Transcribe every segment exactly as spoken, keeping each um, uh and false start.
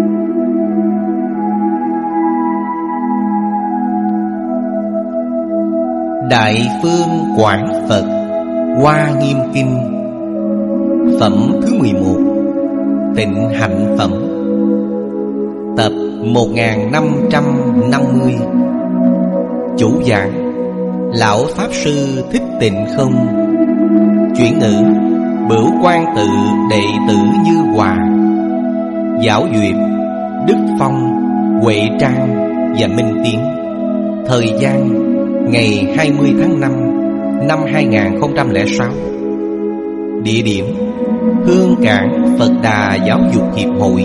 Đại Phương Quảng Phật Hoa Nghiêm Kinh. Phẩm thứ mười một, Tịnh Hạnh Phẩm. Tập một nghìn năm trăm năm mươi. Chủ giảng Lão Pháp Sư Thích Tịnh Không. Chuyển ngữ Bửu Quan Tự đệ tử Như Hòa. Giáo duyệt Đức Phong, Huệ Trang và Minh Tiến. Thời gian ngày hai mươi tháng năm năm hai nghìn không trăm lẻ sáu. Địa điểm Hương Cảng Phật Đà Giáo dục Hiệp hội.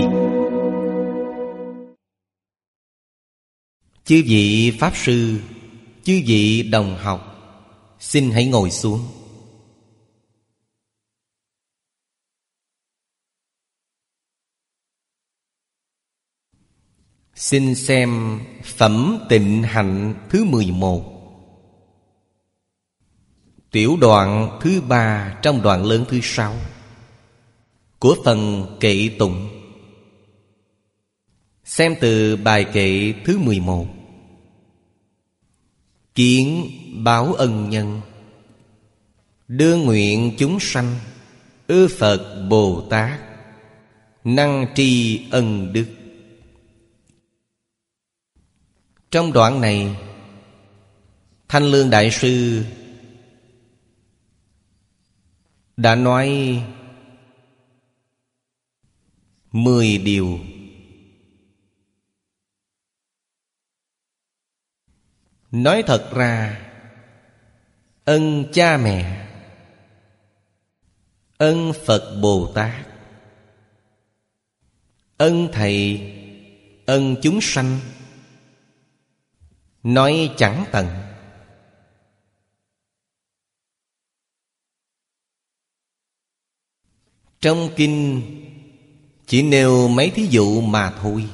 Chư vị Pháp Sư, chư vị đồng học, xin hãy ngồi xuống. Xin xem Phẩm Tịnh Hạnh thứ mười một, tiểu đoạn thứ ba trong đoạn lớn thứ sáu của phần kệ tụng. Xem từ bài kệ thứ mười một. Kiến báo ân nhân, đương nguyện chúng sanh, ưa Phật Bồ Tát, năng tri ân đức. Trong đoạn này, Thanh Lương Đại Sư đã nói mười điều. Nói thật ra, ân cha mẹ, ân Phật Bồ Tát, ân thầy, ân chúng sanh, nói chẳng tận. Trong kinh chỉ nêu mấy thí dụ mà thôi.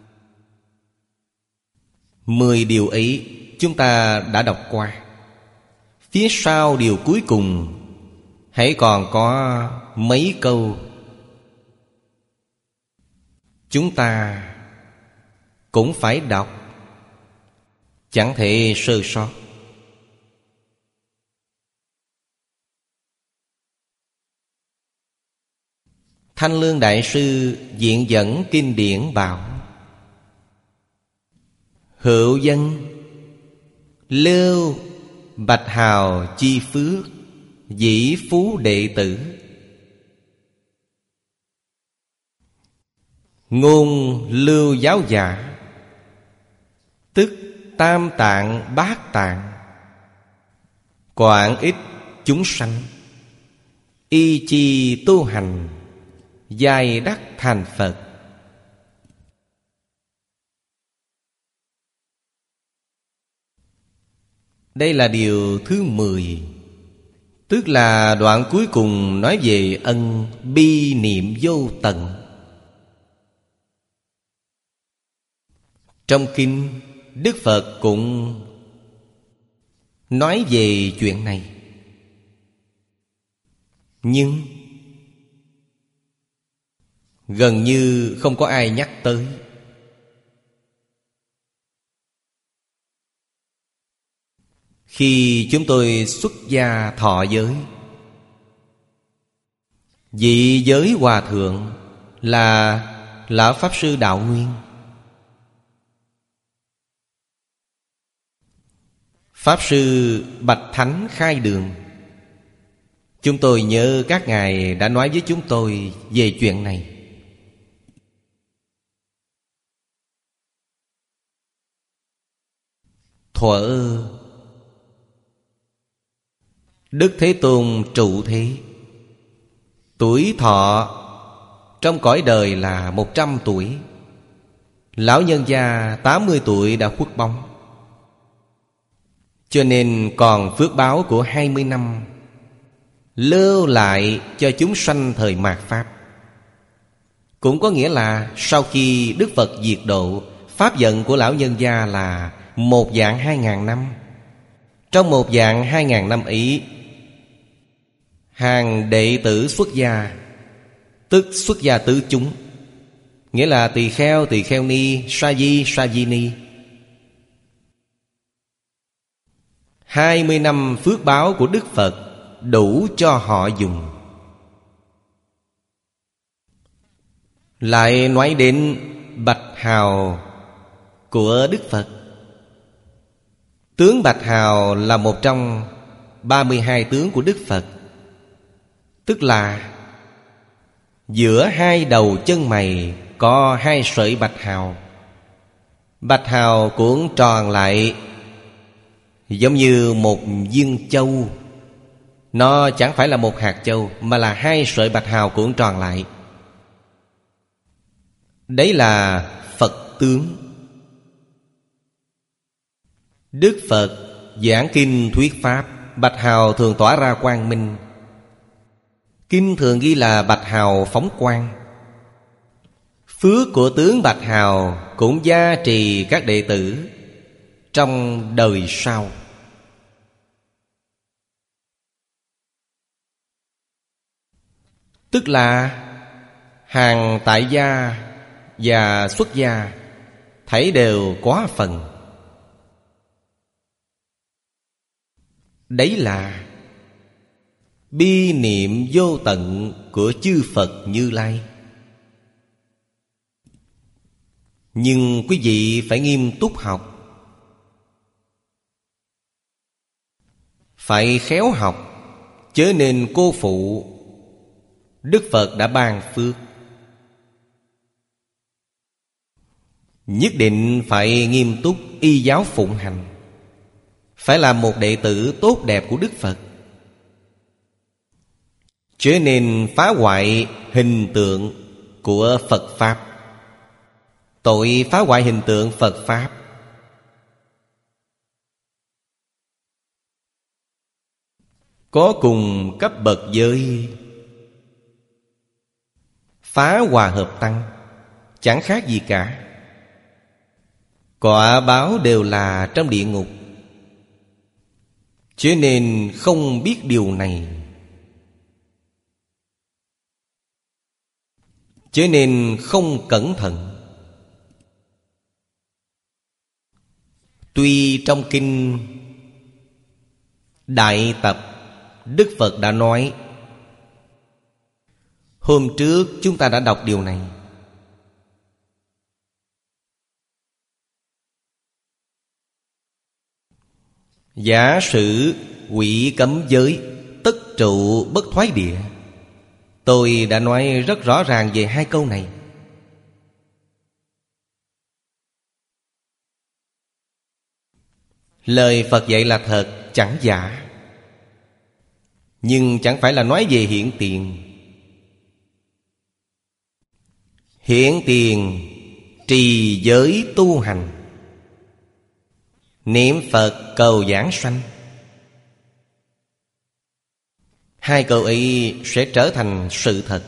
Mười điều ấy chúng ta đã đọc qua. Phía sau điều cuối cùng hãy còn có mấy câu chúng ta cũng phải đọc, chẳng thể sơ sót. Thanh Lương Đại Sư viện dẫn kinh điển bảo: hữu dân lưu bạch hào chi phước, dĩ phú đệ tử, ngôn lưu giáo giả, tức tam tạng bát tạng, quảng ích chúng sanh, y chi tu hành, giai đắc thành Phật. Đây là điều thứ mười, tức là đoạn cuối cùng nói về ân bi niệm vô tận. Trong kinh, Đức Phật cũng nói về chuyện này, nhưng gần như không có ai nhắc tới. Khi chúng tôi xuất gia thọ giới, vị giới hòa thượng là Lão Pháp Sư Đạo Nguyên. Pháp Sư Bạch Thánh khai đường. Chúng tôi nhớ các ngài đã nói với chúng tôi về chuyện này. Thuở Đức Thế Tôn trụ thế, tuổi thọ trong cõi đời là một trăm tuổi. Lão nhân gia tám mươi tuổi đã khuất bóng, cho nên còn phước báo của hai mươi năm lưu lại cho chúng sanh thời mạt Pháp. Cũng có nghĩa là sau khi Đức Phật diệt độ, pháp vận của lão nhân gia là một vạn hai ngàn năm. Trong một vạn hai ngàn năm ấy, hàng đệ tử xuất gia, tức xuất gia tứ chúng, nghĩa là tỳ kheo, tỳ kheo ni, sa di, sa di ni. Hai mươi năm phước báo của Đức Phật đủ cho họ dùng. Lại nói đến bạch hào của Đức Phật. Tướng bạch hào là một trong ba mươi hai tướng của Đức Phật. Tức là giữa hai đầu chân mày có hai sợi bạch hào. Bạch hào cuộn tròn lại giống như một viên châu. Nó chẳng phải là một hạt châu, mà là hai sợi bạch hào cuộn tròn lại. Đấy là Phật tướng. Đức Phật giảng kinh thuyết pháp, bạch hào thường tỏa ra quang minh. Kinh thường ghi là bạch hào phóng quang. Phước của tướng bạch hào cũng gia trì các đệ tử trong đời sau. Tức là hàng tại gia và xuất gia thảy đều có phần. Đấy là bi niệm vô tận của chư Phật Như Lai. Nhưng quý vị phải nghiêm túc học, phải khéo học, chớ nên cô phụ. Đức Phật đã ban phước, nhất định phải nghiêm túc y giáo phụng hành, phải là một đệ tử tốt đẹp của Đức Phật. Chớ nên phá hoại hình tượng của Phật Pháp. Tội phá hoại hình tượng Phật Pháp có cùng cấp bậc với phá hòa hợp tăng, chẳng khác gì cả. Quả báo đều là trong địa ngục. Cho nên không biết điều này, cho nên không cẩn thận. Tuy trong kinh Đại Tập Đức Phật đã nói, hôm trước chúng ta đã đọc điều này. Giả sử quỷ cấm giới, tất trụ bất thoái địa. Tôi đã nói rất rõ ràng về hai câu này. Lời Phật dạy là thật, chẳng giả. Nhưng chẳng phải là nói về hiện tiền. Hiện tiền trì giới tu hành, niệm Phật cầu giảng sanh. Hai câu ấy sẽ trở thành sự thật.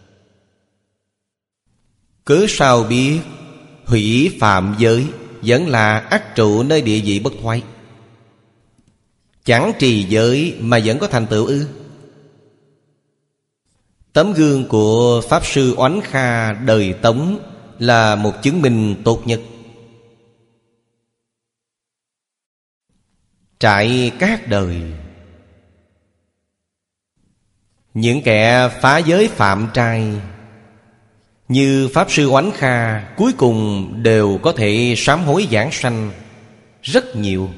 Cớ sao biết hủy phạm giới vẫn là ắt trụ nơi địa vị bất thoái. Chẳng trì giới mà vẫn có thành tựu ư? Tấm gương của Pháp Sư Oánh Kha đời Tống là một chứng minh tốt nhất. Trải các đời, những kẻ phá giới phạm trai như Pháp Sư Oánh Kha cuối cùng đều có thể sám hối giảng sanh rất nhiều.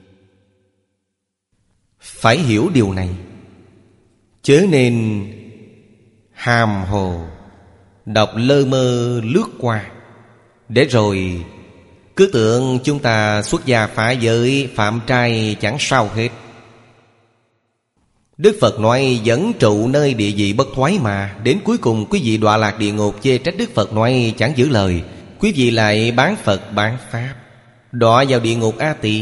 Phải hiểu điều này, chớ nên hàm hồ đọc lơ mơ lướt qua, để rồi cứ tưởng chúng ta xuất gia phá giới phạm trai chẳng sao hết. Đức Phật nói vẫn trụ nơi địa vị bất thoái mà. Đến cuối cùng quý vị đọa lạc địa ngục, chê trách Đức Phật nói chẳng giữ lời. Quý vị lại bán Phật bán Pháp, đọa vào địa ngục A Tỳ.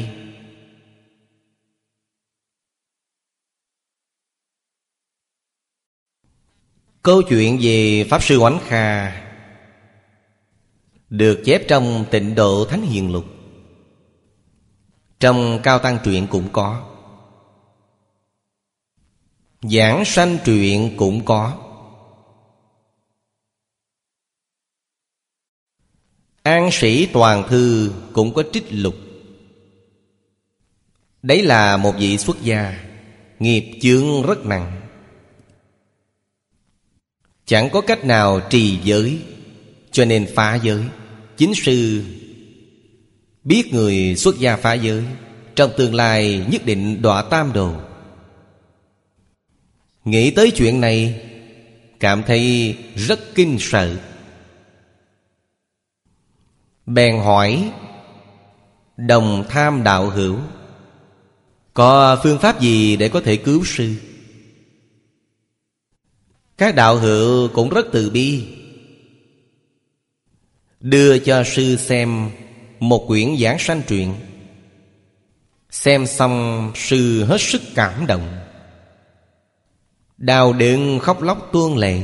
Câu chuyện về Pháp Sư Oánh Kha được chép trong Tịnh Độ Thánh Hiền Lục, trong Cao Tăng Truyện cũng có, Giảng Sanh Truyện cũng có. An Sĩ Toàn Thư cũng có trích lục. Đấy là một vị xuất gia, nghiệp chướng rất nặng, chẳng có cách nào trì giới, cho nên phá giới. Chính sư biết người xuất gia phá giới, trong tương lai nhất định đọa tam đồ. Nghĩ tới chuyện này, cảm thấy rất kinh sợ, bèn hỏi Đồng Tham đạo hữu có phương pháp gì để có thể cứu sư. Các đạo hữu cũng rất từ bi, đưa cho sư xem một quyển giảng sanh truyện. Xem xong sư hết sức cảm động, đau đớn khóc lóc tuôn lệ.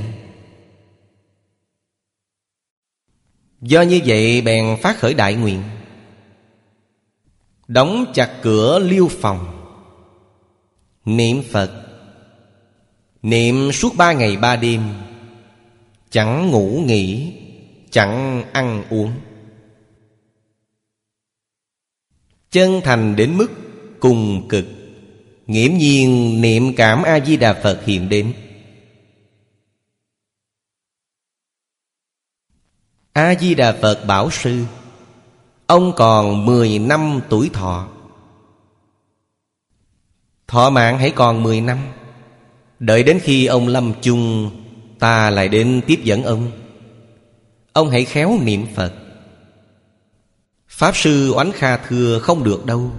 Do như vậy bèn phát khởi đại nguyện, đóng chặt cửa liêu phòng, niệm Phật. Niệm suốt ba ngày ba đêm, chẳng ngủ nghỉ, chẳng ăn uống. Chân thành đến mức cùng cực, nghiễm nhiên niệm cảm A-di-đà Phật hiện đến. A-di-đà Phật bảo sư, ông còn mười năm tuổi thọ. Thọ mạng hãy còn mười năm. Đợi đến khi ông lâm chung, ta lại đến tiếp dẫn ông. Ông hãy khéo niệm Phật. Pháp sư Oánh Kha thưa không được đâu.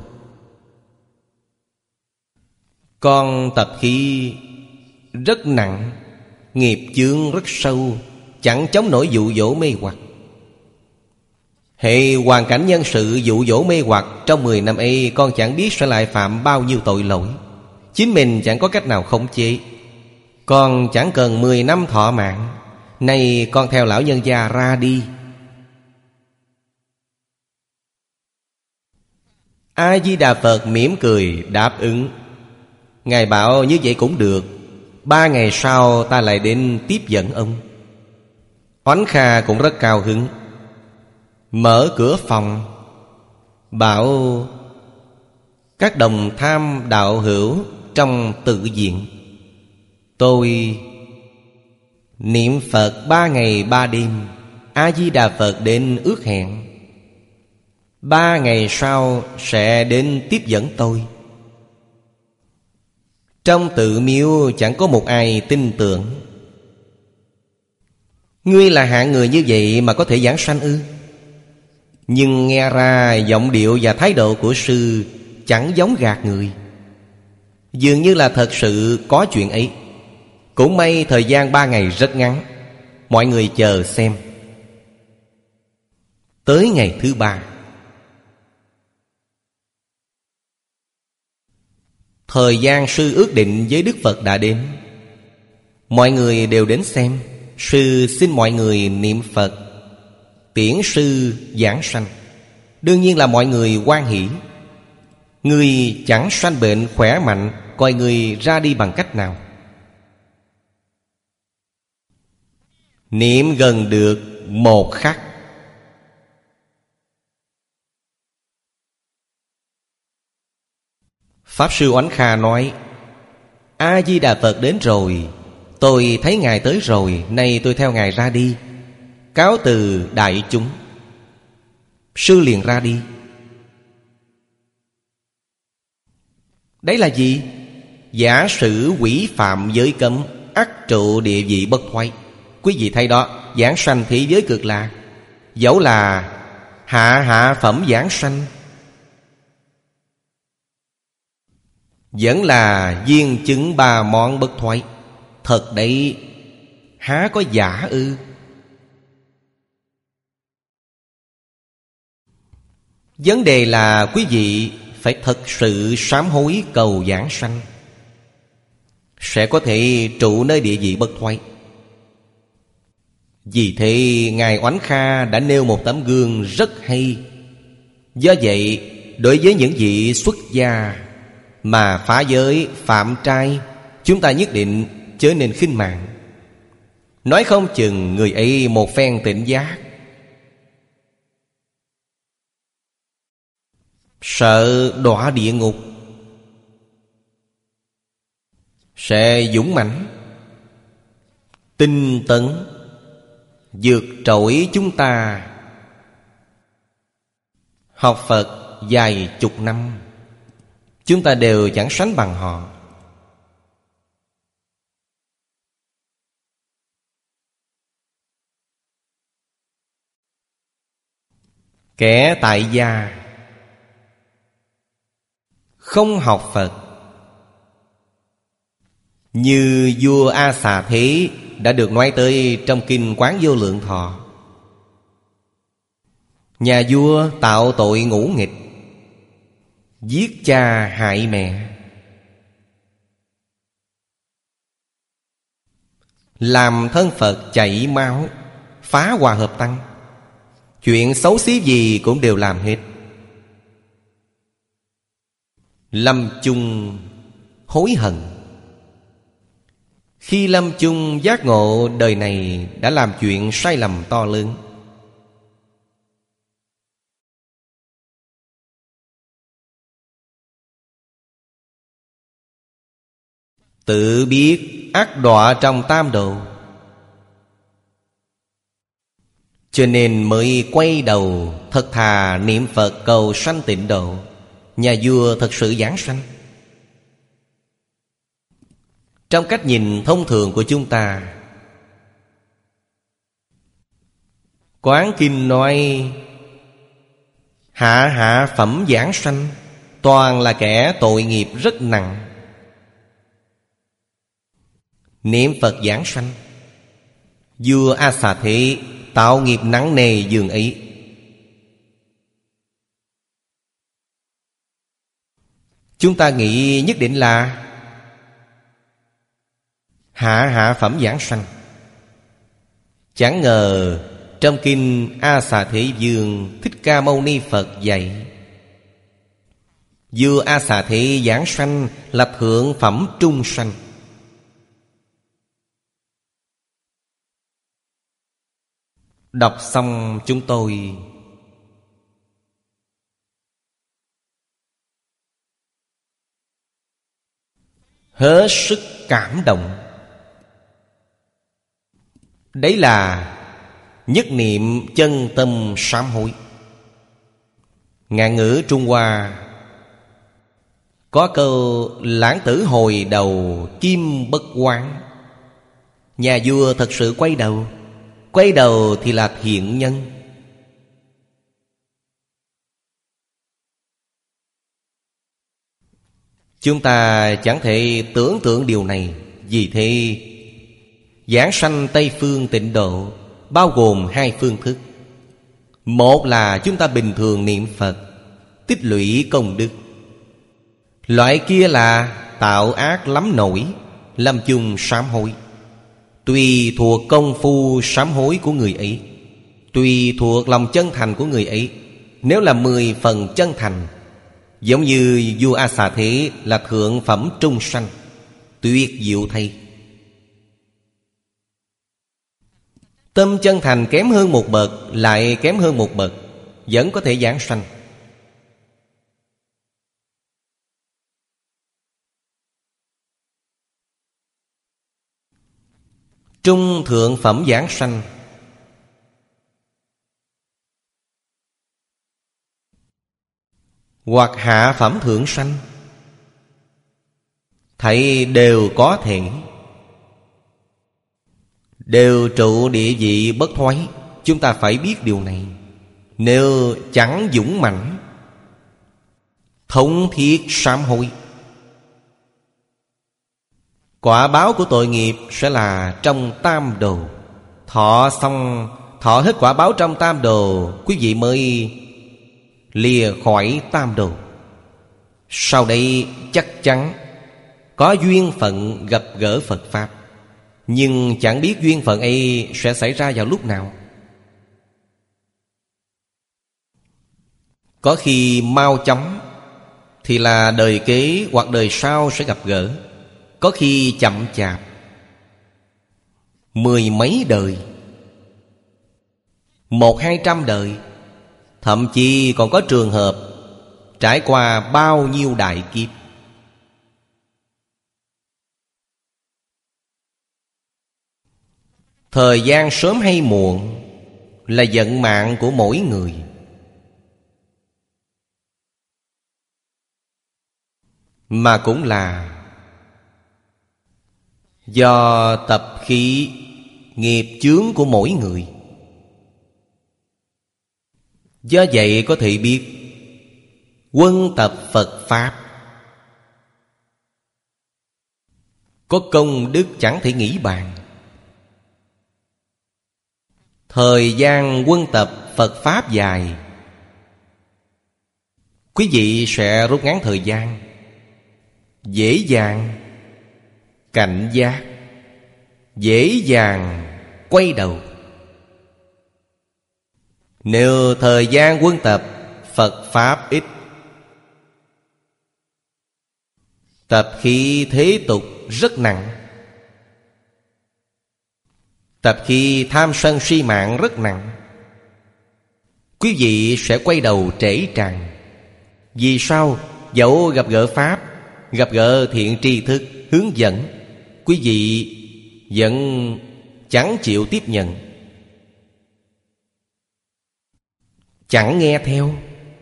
Con tập khí rất nặng, nghiệp chướng rất sâu, chẳng chống nổi dụ dỗ mê hoặc. Hệ hoàn cảnh nhân sự dụ dỗ mê hoặc, trong mười năm ấy con chẳng biết sẽ lại phạm bao nhiêu tội lỗi. Chính mình chẳng có cách nào khống chế. Con chẳng cần mười năm thọ mạng, nay con theo lão nhân gia ra đi. A-di-đà Phật mỉm cười đáp ứng. Ngài bảo như vậy cũng được. Ba ngày sau ta lại đến tiếp dẫn ông. Oánh Kha cũng rất cao hứng, mở cửa phòng, bảo các đồng tham đạo hữu trong tự viện, tôi niệm Phật ba ngày ba đêm. A-di-đà Phật đến ước hẹn, ba ngày sau sẽ đến tiếp dẫn tôi. Trong tự miếu chẳng có một ai tin tưởng. Ngươi là hạng người như vậy mà có thể giảng sanh ư? Nhưng nghe ra giọng điệu và thái độ của sư chẳng giống gạt người, dường như là thật sự có chuyện ấy. Cũng may thời gian ba ngày rất ngắn, mọi người chờ xem. Tới ngày thứ ba, thời gian sư ước định với Đức Phật đã đến. Mọi người đều đến xem. Sư xin mọi người niệm Phật, tiễn sư giảng sanh. Đương nhiên là mọi người hoan hỷ. Người chẳng sanh bệnh khỏe mạnh, coi người ra đi bằng cách nào? Niệm gần được một khắc, Pháp sư Oánh Kha nói: A-di-đà Phật đến rồi, tôi thấy Ngài tới rồi, nay tôi theo Ngài ra đi. Cáo từ đại chúng. Sư liền ra đi. Đấy là gì? Giả sử quỷ phạm giới cấm, ắt trụ địa vị bất thoái. Quý vị thấy đó, giảng sanh thế giới cực lạc. Dẫu là hạ hạ phẩm giảng sanh, vẫn là viên chứng ba món bất thoái. Thật đấy, há có giả ư? Vấn đề là quý vị phải thật sự sám hối cầu giảng sanh, sẽ có thể trụ nơi địa vị bất thoái. Vì thế Ngài Oánh Kha đã nêu một tấm gương rất hay. Do vậy, đối với những vị xuất gia mà phá giới, phạm trai, chúng ta nhất định chớ nên khinh mạng. Nói không chừng người ấy một phen tỉnh giác, sợ đọa địa ngục, sẽ dũng mãnh, tinh tấn, vượt trội chúng ta. Học Phật vài chục năm, chúng ta đều chẳng sánh bằng họ. Kẻ tại gia không học Phật, như vua A Xà Thế đã được nói tới trong Kinh Quán Vô Lượng Thọ. Nhà vua tạo tội ngũ nghịch, giết cha hại mẹ, làm thân Phật chảy máu, phá hòa hợp tăng. Chuyện xấu xí gì cũng đều làm hết. Lâm chung hối hận. Khi lâm chung giác ngộ đời này đã làm chuyện sai lầm to lớn, tự biết ác đọa trong tam độ, cho nên mới quay đầu thật thà niệm Phật cầu sanh tịnh độ. Nhà vua thật sự giảng sanh. Trong cách nhìn thông thường của chúng ta, Quán Kinh nói hạ hạ phẩm giảng sanh toàn là kẻ tội nghiệp rất nặng. Niệm Phật giảng sanh, vua A Xà Thế tạo nghiệp nặng nề dường ấy. Chúng ta nghĩ nhất định là hạ hạ phẩm giảng sanh. Chẳng ngờ trong Kinh A Xà Thế Vương Thích Ca Mâu Ni Phật dạy, vua A Xà Thế giảng sanh là thượng phẩm trung sanh. Đọc xong chúng tôi hết sức cảm động. Đấy là nhất niệm chân tâm sám hối. Ngạn ngữ Trung Hoa có câu lãng tử hồi đầu kim bất quán. Nhà vua thật sự quay đầu. Quay đầu thì là thiện nhân. Chúng ta chẳng thể tưởng tượng điều này. Vì thế giảng sanh Tây Phương Tịnh Độ bao gồm hai phương thức. Một là chúng ta bình thường niệm Phật, tích lũy công đức. Loại kia là tạo ác lắm nổi, lâm chung sám hối. Tùy thuộc công phu sám hối của người ấy, tùy thuộc lòng chân thành của người ấy. Nếu là mười phần chân thành, giống như vua A Xà Thế là thượng phẩm trung sanh, tuyệt diệu thay. Tâm chân thành kém hơn một bậc, lại kém hơn một bậc, vẫn có thể giảng sanh. Trung thượng phẩm giảng sanh, hoặc hạ phẩm thượng sanh, thảy đều có thể, đều trụ địa vị bất thoái. Chúng ta phải biết điều này. Nếu chẳng dũng mãnh, thống thiết sám hối, quả báo của tội nghiệp sẽ là trong tam đồ. Thọ xong, thọ hết quả báo trong tam đồ, quý vị mới lìa khỏi tam đồ. Sau đây chắc chắn có duyên phận gặp gỡ Phật Pháp, nhưng chẳng biết duyên phận ấy sẽ xảy ra vào lúc nào. Có khi mau chóng thì là đời kế hoặc đời sau sẽ gặp gỡ. Có khi chậm chạp, mười mấy đời, một hai trăm đời. Thậm chí còn có trường hợp trải qua bao nhiêu đại kiếp. Thời gian sớm hay muộn là vận mạng của mỗi người. Mà cũng là do tập khí nghiệp chướng của mỗi người. Do vậy có thể biết quân tập Phật Pháp có công đức chẳng thể nghĩ bàn. Thời gian quân tập Phật Pháp dài, quý vị sẽ rút ngắn thời gian, dễ dàng cảnh giác, dễ dàng quay đầu. Nếu thời gian quân tập Phật Pháp ít, tập khí thế tục rất nặng, tập khí tham sân si mạng rất nặng, quý vị sẽ quay đầu trễ tràn. Vì sao? Dẫu gặp gỡ Pháp, gặp gỡ thiện tri thức hướng dẫn, quý vị vẫn chẳng chịu tiếp nhận, chẳng nghe theo.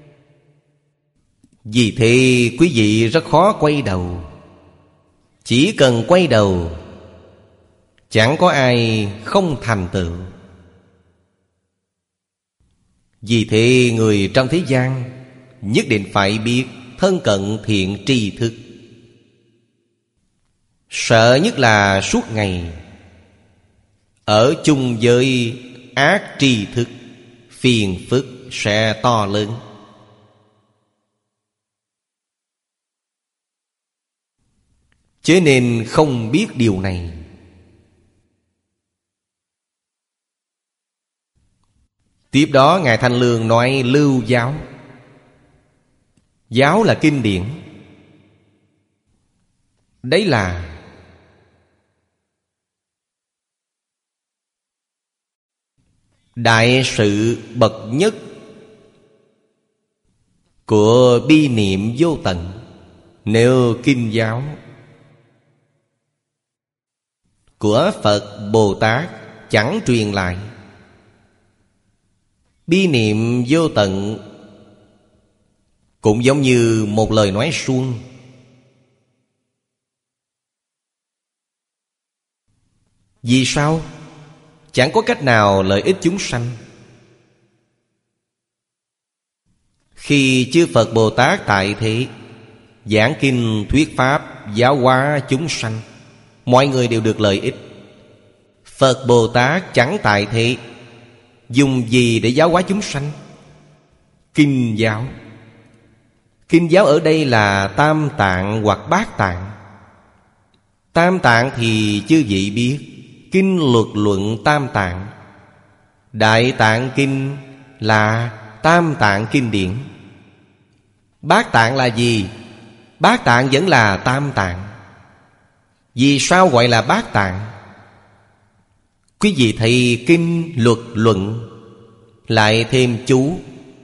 Vì thế quý vị rất khó quay đầu. Chỉ cần quay đầu, chẳng có ai không thành tựu. Vì thế người trong thế gian nhất định phải biết thân cận thiện tri thức. Sợ nhất là suốt ngày ở chung với ác tri thức, phiền phức sẽ to lớn. Cho nên không biết điều này. Tiếp đó Ngài Thanh Lương nói lưu giáo. Giáo là kinh điển. Đấy là đại sự bậc nhất của bi niệm vô tận. Nếu kinh giáo của Phật Bồ Tát chẳng truyền lại, bi niệm vô tận cũng giống như một lời nói suông. Vì sao? Chẳng có cách nào lợi ích chúng sanh. Khi chư Phật Bồ Tát tại thế giảng kinh thuyết pháp, giáo hóa chúng sanh, mọi người đều được lợi ích. Phật Bồ Tát chẳng tại thế, dùng gì để giáo hóa chúng sanh? Kinh giáo. Kinh giáo ở đây là Tam Tạng hoặc Bát Tạng. Tam Tạng thì chư vị biết, kinh luật luận Tam Tạng. Đại Tạng Kinh là Tam Tạng kinh điển. Bát Tạng là gì? Bát Tạng vẫn là Tam Tạng. Vì sao gọi là Bát Tạng? Quý vị thấy kinh luật luận lại thêm chú,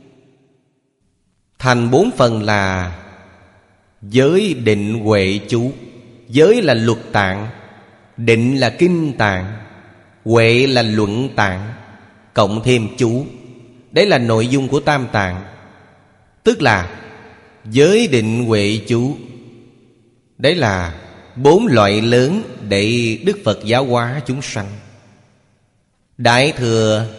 thành bốn phần là giới định huệ chú. Giới là luật tạng, định là kinh tạng, huệ là luận tạng, cộng thêm chú. Đấy là nội dung của Tam Tạng. Tức là giới định huệ chú. Đấy là bốn loại lớn để Đức Phật giáo hóa chúng sanh. Đại Thừa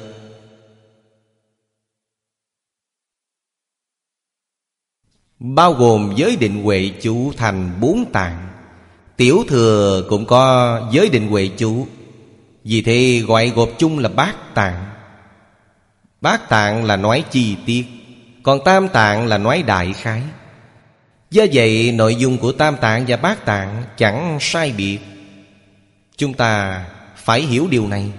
bao gồm giới định huệ chú thành bốn tạng. Tiểu Thừa cũng có giới định huệ chú, vì thế gọi gộp chung là Bát Tạng. Bát Tạng là nói chi tiết, còn Tam Tạng là nói đại khái. Do vậy nội dung của Tam Tạng và Bát Tạng chẳng sai biệt. Chúng ta phải hiểu điều này.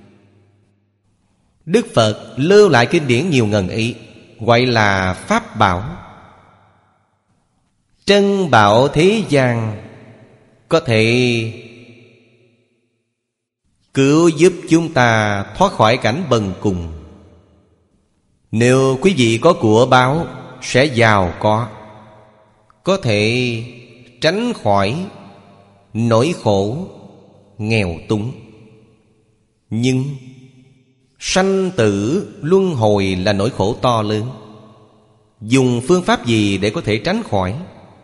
Đức Phật lưu lại kinh điển nhiều ngần ấy, gọi là Pháp Bảo. Trân bảo thế gian, có thể cứu giúp chúng ta thoát khỏi cảnh bần cùng. Nếu quý vị có của báo sẽ giàu có, có thể tránh khỏi nỗi khổ nghèo túng. Nhưng sanh tử luân hồi là nỗi khổ to lớn. Dùng phương pháp gì để có thể tránh khỏi?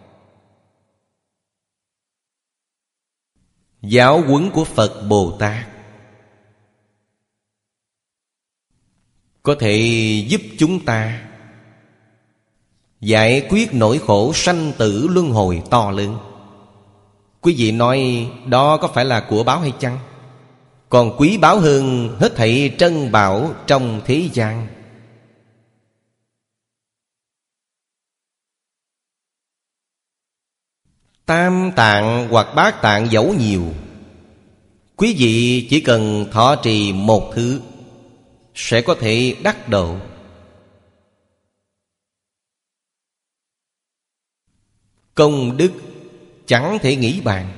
Giáo huấn của Phật Bồ Tát có thể giúp chúng ta giải quyết nỗi khổ sanh tử luân hồi to lớn. Quý vị nói đó có phải là của báo hay chăng? Còn quý báu hơn hết thảy trân bảo trong thế gian. Tam tạng hoặc bát tạng dẫu nhiều, quý vị chỉ cần thọ trì một thứ sẽ có thể đắc độ. Công đức chẳng thể nghĩ bàn.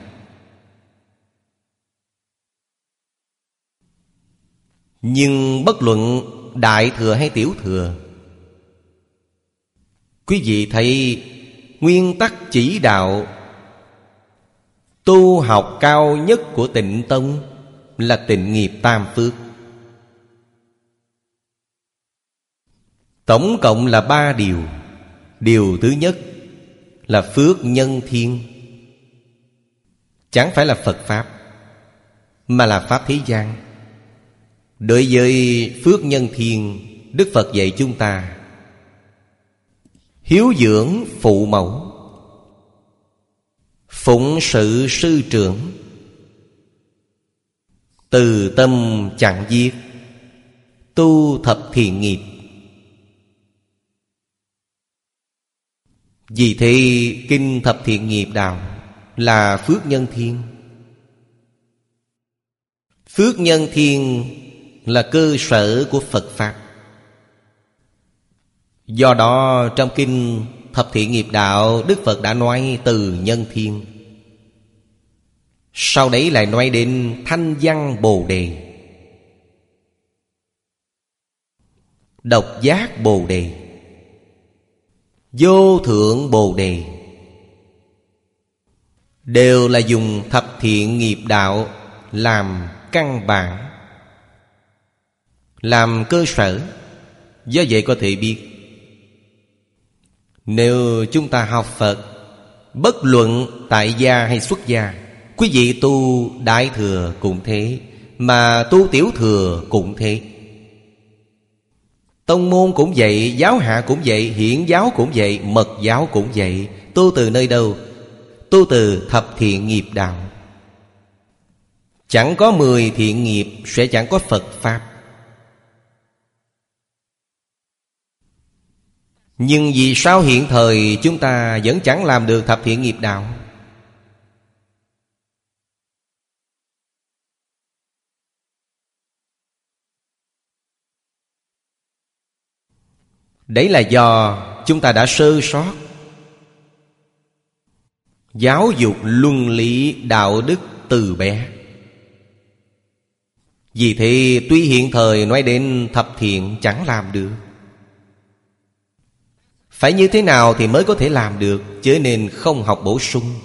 Nhưng bất luận đại thừa hay tiểu thừa, quý vị thấy nguyên tắc chỉ đạo tu học cao nhất của Tịnh Tông là tịnh nghiệp tam phước. Tổng cộng là ba điều. Điều thứ nhất là phước nhân thiên. Chẳng phải là Phật Pháp, mà là Pháp thế gian. Đối với phước nhân thiên, Đức Phật dạy chúng ta hiếu dưỡng phụ mẫu, phụng sự sư trưởng, từ tâm chẳng giết, tu thập thiện nghiệp. Vì thế kinh thập thiện nghiệp đạo là phước nhân thiên. Phước nhân thiên là cơ sở của Phật Pháp. Do đó trong kinh thập thiện nghiệp đạo, Đức Phật đã nói từ nhân thiên. Sau đấy lại nói đến thanh văn Bồ Đề, độc giác Bồ Đề, vô thượng Bồ Đề, đều là dùng thập thiện nghiệp đạo làm căn bản, làm cơ sở. Do vậy có thể biết, nếu chúng ta học Phật, bất luận tại gia hay xuất gia, quý vị tu đại thừa cũng thế, mà tu tiểu thừa cũng thế. Tông môn cũng vậy, giáo hạ cũng vậy, hiển giáo cũng vậy, mật giáo cũng vậy. Tu từ nơi đâu? Tu từ thập thiện nghiệp đạo. Chẳng có mười thiện nghiệp sẽ chẳng có Phật Pháp. Nhưng vì sao hiện thời chúng ta vẫn chẳng làm được thập thiện nghiệp đạo? Đấy là do chúng ta đã sơ sót giáo dục luân lý đạo đức từ bé. Vì thế tuy hiện thời nói đến thập thiện chẳng làm được. Phải như thế nào thì mới có thể làm được, chớ nên không học bổ sung.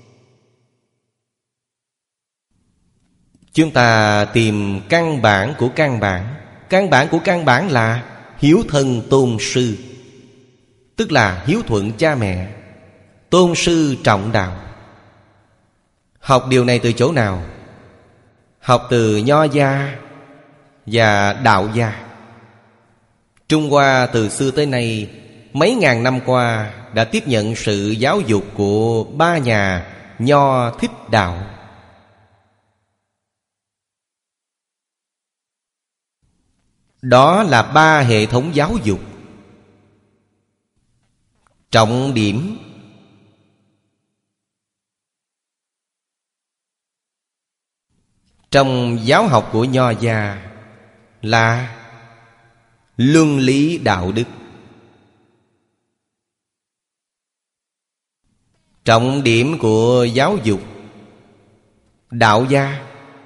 Chúng ta tìm căn bản của căn bản. Căn bản của căn bản là hiếu thân tôn sư, tức là hiếu thuận cha mẹ. Tôn sư trọng đạo. Học điều này từ chỗ nào? Học từ Nho gia và Đạo gia. Trung Hoa từ xưa tới nay, mấy ngàn năm qua đã tiếp nhận sự giáo dục của ba nhà Nho Thích Đạo. Đó là ba hệ thống giáo dục. Trọng điểm trong giáo học của Nho gia là luân lý đạo đức. Trọng điểm của giáo dục Đạo gia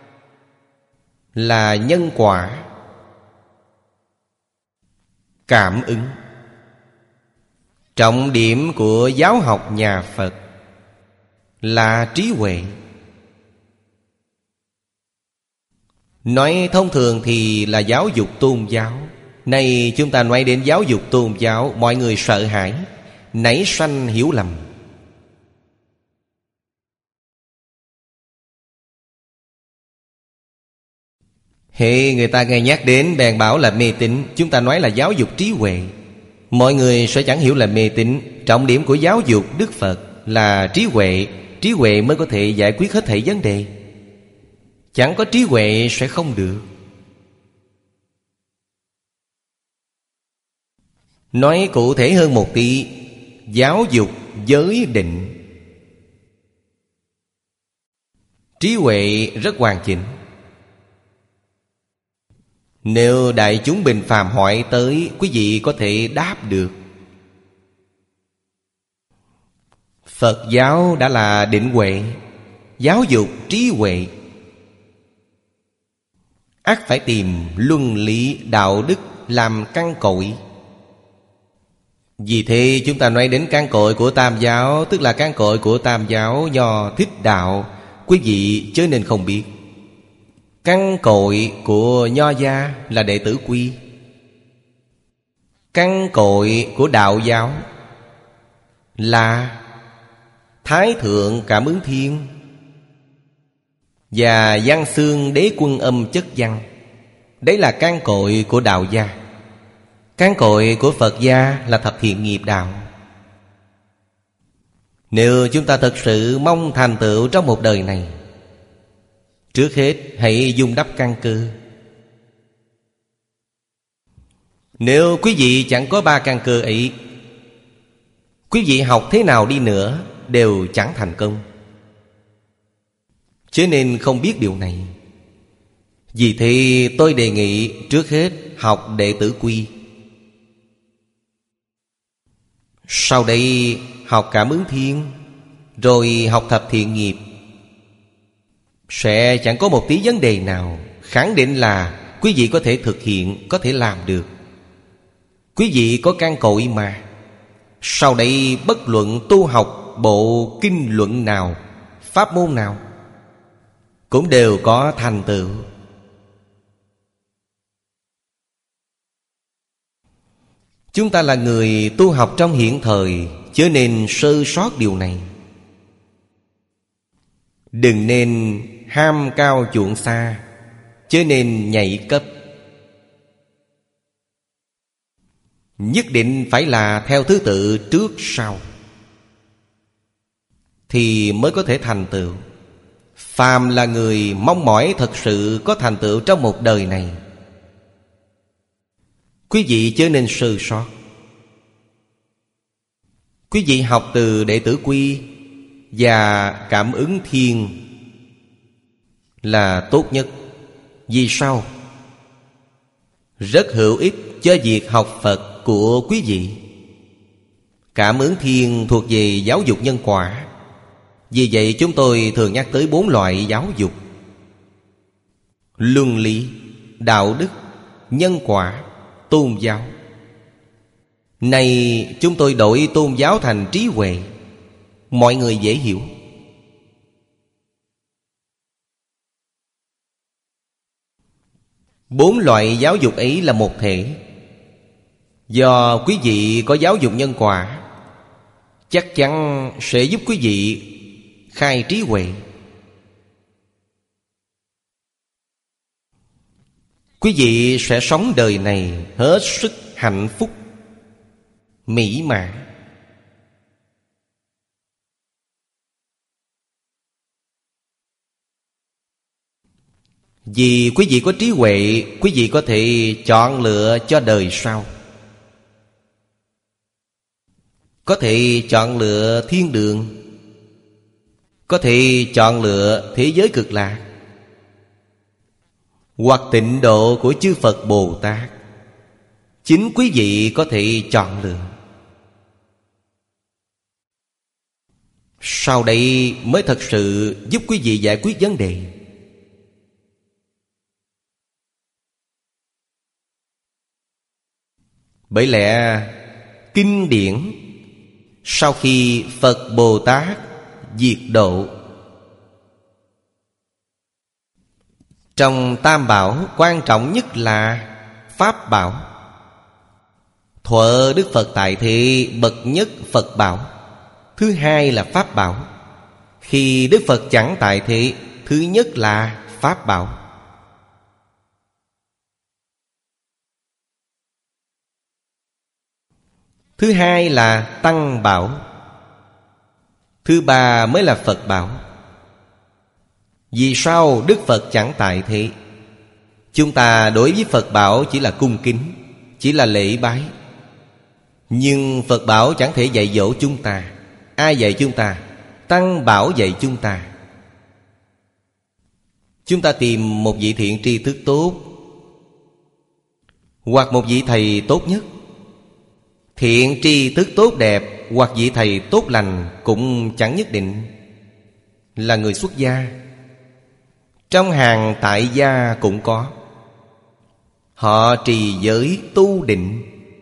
là nhân quả, cảm ứng. Trọng điểm của giáo học nhà Phật là trí huệ. Nói thông thường thì là giáo dục tôn giáo. Nay chúng ta nói đến giáo dục tôn giáo, mọi người sợ hãi, nảy sanh hiểu lầm. Hệ người ta nghe nhắc đến bèn bảo là mê tín. Chúng ta nói là giáo dục trí huệ, mọi người sẽ chẳng hiểu là mê tín. Trọng điểm của giáo dục Đức Phật là trí huệ. Trí huệ mới có thể giải quyết hết thảy vấn đề. Chẳng có trí huệ sẽ không được. Nói cụ thể hơn một tí, giáo dục giới định. Trí huệ rất hoàn chỉnh. Nếu đại chúng bình phàm hỏi tới, quý vị có thể đáp được. Phật giáo đã là định huệ, giáo dục trí huệ. Ắt phải tìm luân lý đạo đức làm căn cội. Vì thế chúng ta nói đến căn cội của Tam giáo, tức là căn cội của Tam giáo Nho Thích Đạo, quý vị chớ nên không biết. Căn cội của Nho gia là đệ tử quy. Căn cội của Đạo giáo là Thái Thượng Cảm Ứng Thiên và Văn Xương Đế Quân Âm Chất Văn. Đấy là căn cội của Đạo gia. Căn cội của Phật gia là Thập Thiện Nghiệp Đạo. Nếu chúng ta thật sự mong thành tựu trong một đời này, trước hết hãy dung đắp căn cơ. Nếu quý vị chẳng có ba căn cơ ấy, quý vị học thế nào đi nữa đều chẳng thành công. Cho nên không biết điều này. Vì thế tôi đề nghị trước hết học đệ tử quy, sau đây học Cảm Ứng Thiên, rồi học Thập Thiện Nghiệp. Sẽ chẳng có một tí vấn đề nào. Khẳng định là quý vị có thể thực hiện, có thể làm được. Quý vị có căn cội mà. Sau đây bất luận tu học bộ kinh luận nào, pháp môn nào, cũng đều có thành tựu. Chúng ta là người tu học trong hiện thời, chớ nên sơ sót điều này. Đừng nên ham cao chuộng xa, chớ nên nhảy cấp. Nhất định phải là theo thứ tự trước sau, thì mới có thể thành tựu. Phàm là người mong mỏi thật sự có thành tựu trong một đời này, quý vị chớ nên sơ sót. Quý vị học từ đệ tử quy và Cảm Ứng Thiên là tốt nhất. Vì sao? Rất hữu ích cho việc học Phật của quý vị. Cảm Ứng Thiên thuộc về giáo dục nhân quả. Vì vậy chúng tôi thường nhắc tới bốn loại giáo dục: luân lý, đạo đức, nhân quả, tôn giáo. Này chúng tôi đổi tôn giáo thành trí huệ, mọi người dễ hiểu. Bốn loại giáo dục ấy là một thể. Do quý vị có giáo dục nhân quả, chắc chắn sẽ giúp quý vị khai trí huệ. Quý vị sẽ sống đời này hết sức hạnh phúc, mỹ mãn. Vì quý vị có trí huệ, quý vị có thể chọn lựa cho đời sau. Có thể chọn lựa thiên đường, có thể chọn lựa thế giới cực lạc, hoặc tịnh độ của chư Phật Bồ Tát. Chính quý vị có thể chọn lựa. Sau đây mới thật sự giúp quý vị giải quyết vấn đề. Bởi lẽ kinh điển Sau khi Phật Bồ Tát diệt độ, trong Tam Bảo quan trọng nhất là Pháp Bảo. Thuở Đức Phật tại thế, bậc nhất Phật Bảo, thứ hai là Pháp Bảo. Khi Đức Phật chẳng tại thế, thứ nhất là Pháp Bảo. Thứ hai là Tăng Bảo. Thứ ba mới là Phật Bảo. Vì sao Đức Phật chẳng tại thế? Chúng ta đối với Phật Bảo chỉ là cung kính, chỉ là lễ bái. Nhưng Phật Bảo chẳng thể dạy dỗ chúng ta. Ai dạy chúng ta? Tăng Bảo dạy chúng ta. Chúng ta tìm một vị thiện tri thức tốt, hoặc một vị thầy tốt nhất. Thiện tri thức tốt đẹp hoặc vị thầy tốt lành cũng chẳng nhất định là người xuất gia. Trong hàng tại gia cũng có. Họ trì giới tu định,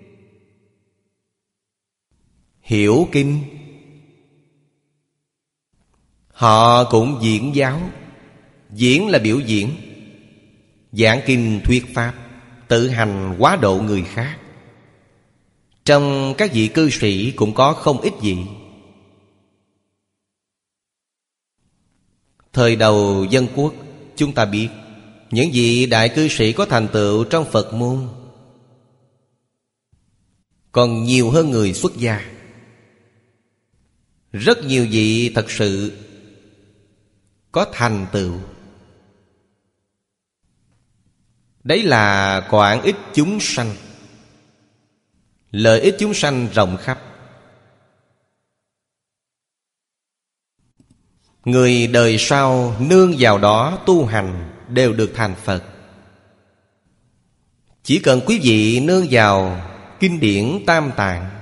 hiểu kinh. Họ cũng diễn giáo. Diễn là biểu diễn, giảng kinh thuyết pháp, tự hành hóa độ người khác. Trong các vị cư sĩ cũng có không ít vị. Thời đầu dân quốc, chúng ta biết những vị đại cư sĩ có thành tựu trong Phật môn còn nhiều hơn người xuất gia. Rất nhiều vị thật sự có thành tựu. Đấy là quảng ích chúng sanh, lợi ích chúng sanh rộng khắp. Người đời sau nương vào đó tu hành đều được thành Phật. Chỉ cần quý vị nương vào kinh điển Tam Tạng.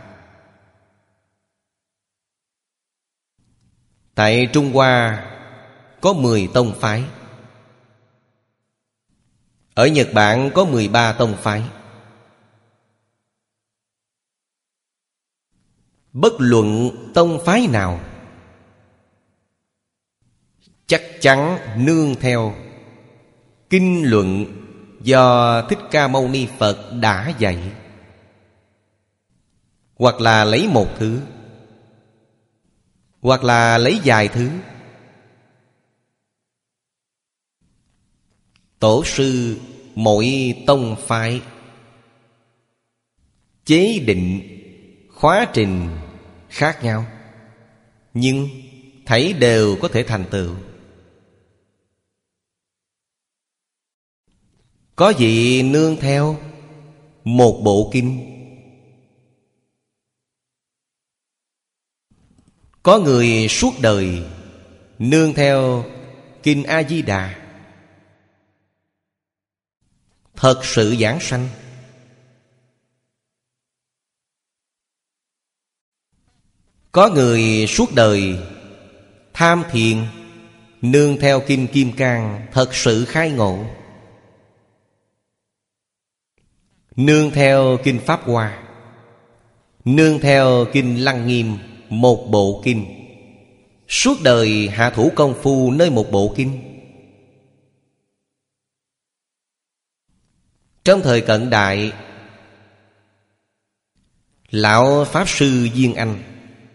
Tại Trung Hoa có mười tông phái. Ở Nhật Bản có mười ba tông phái. Bất luận tông phái nào, chắc chắn nương theo kinh luận do Thích Ca Mâu Ni Phật đã dạy. Hoặc là lấy một thứ, hoặc là lấy vài thứ. Tổ sư mỗi tông phái chế định khóa trình khác nhau, nhưng thảy đều có thể thành tựu. Có vị nương theo một bộ kinh, có người suốt đời nương theo kinh A Di Đà, thật sự giảng sanh. Có người suốt đời tham thiền, nương theo kinh Kim Cang, thật sự khai ngộ. Nương theo kinh Pháp Hoa, nương theo kinh Lăng Nghiêm, một bộ kinh, suốt đời hạ thủ công phu nơi một bộ kinh. Trong thời cận đại, Lão Pháp Sư Duyên Anh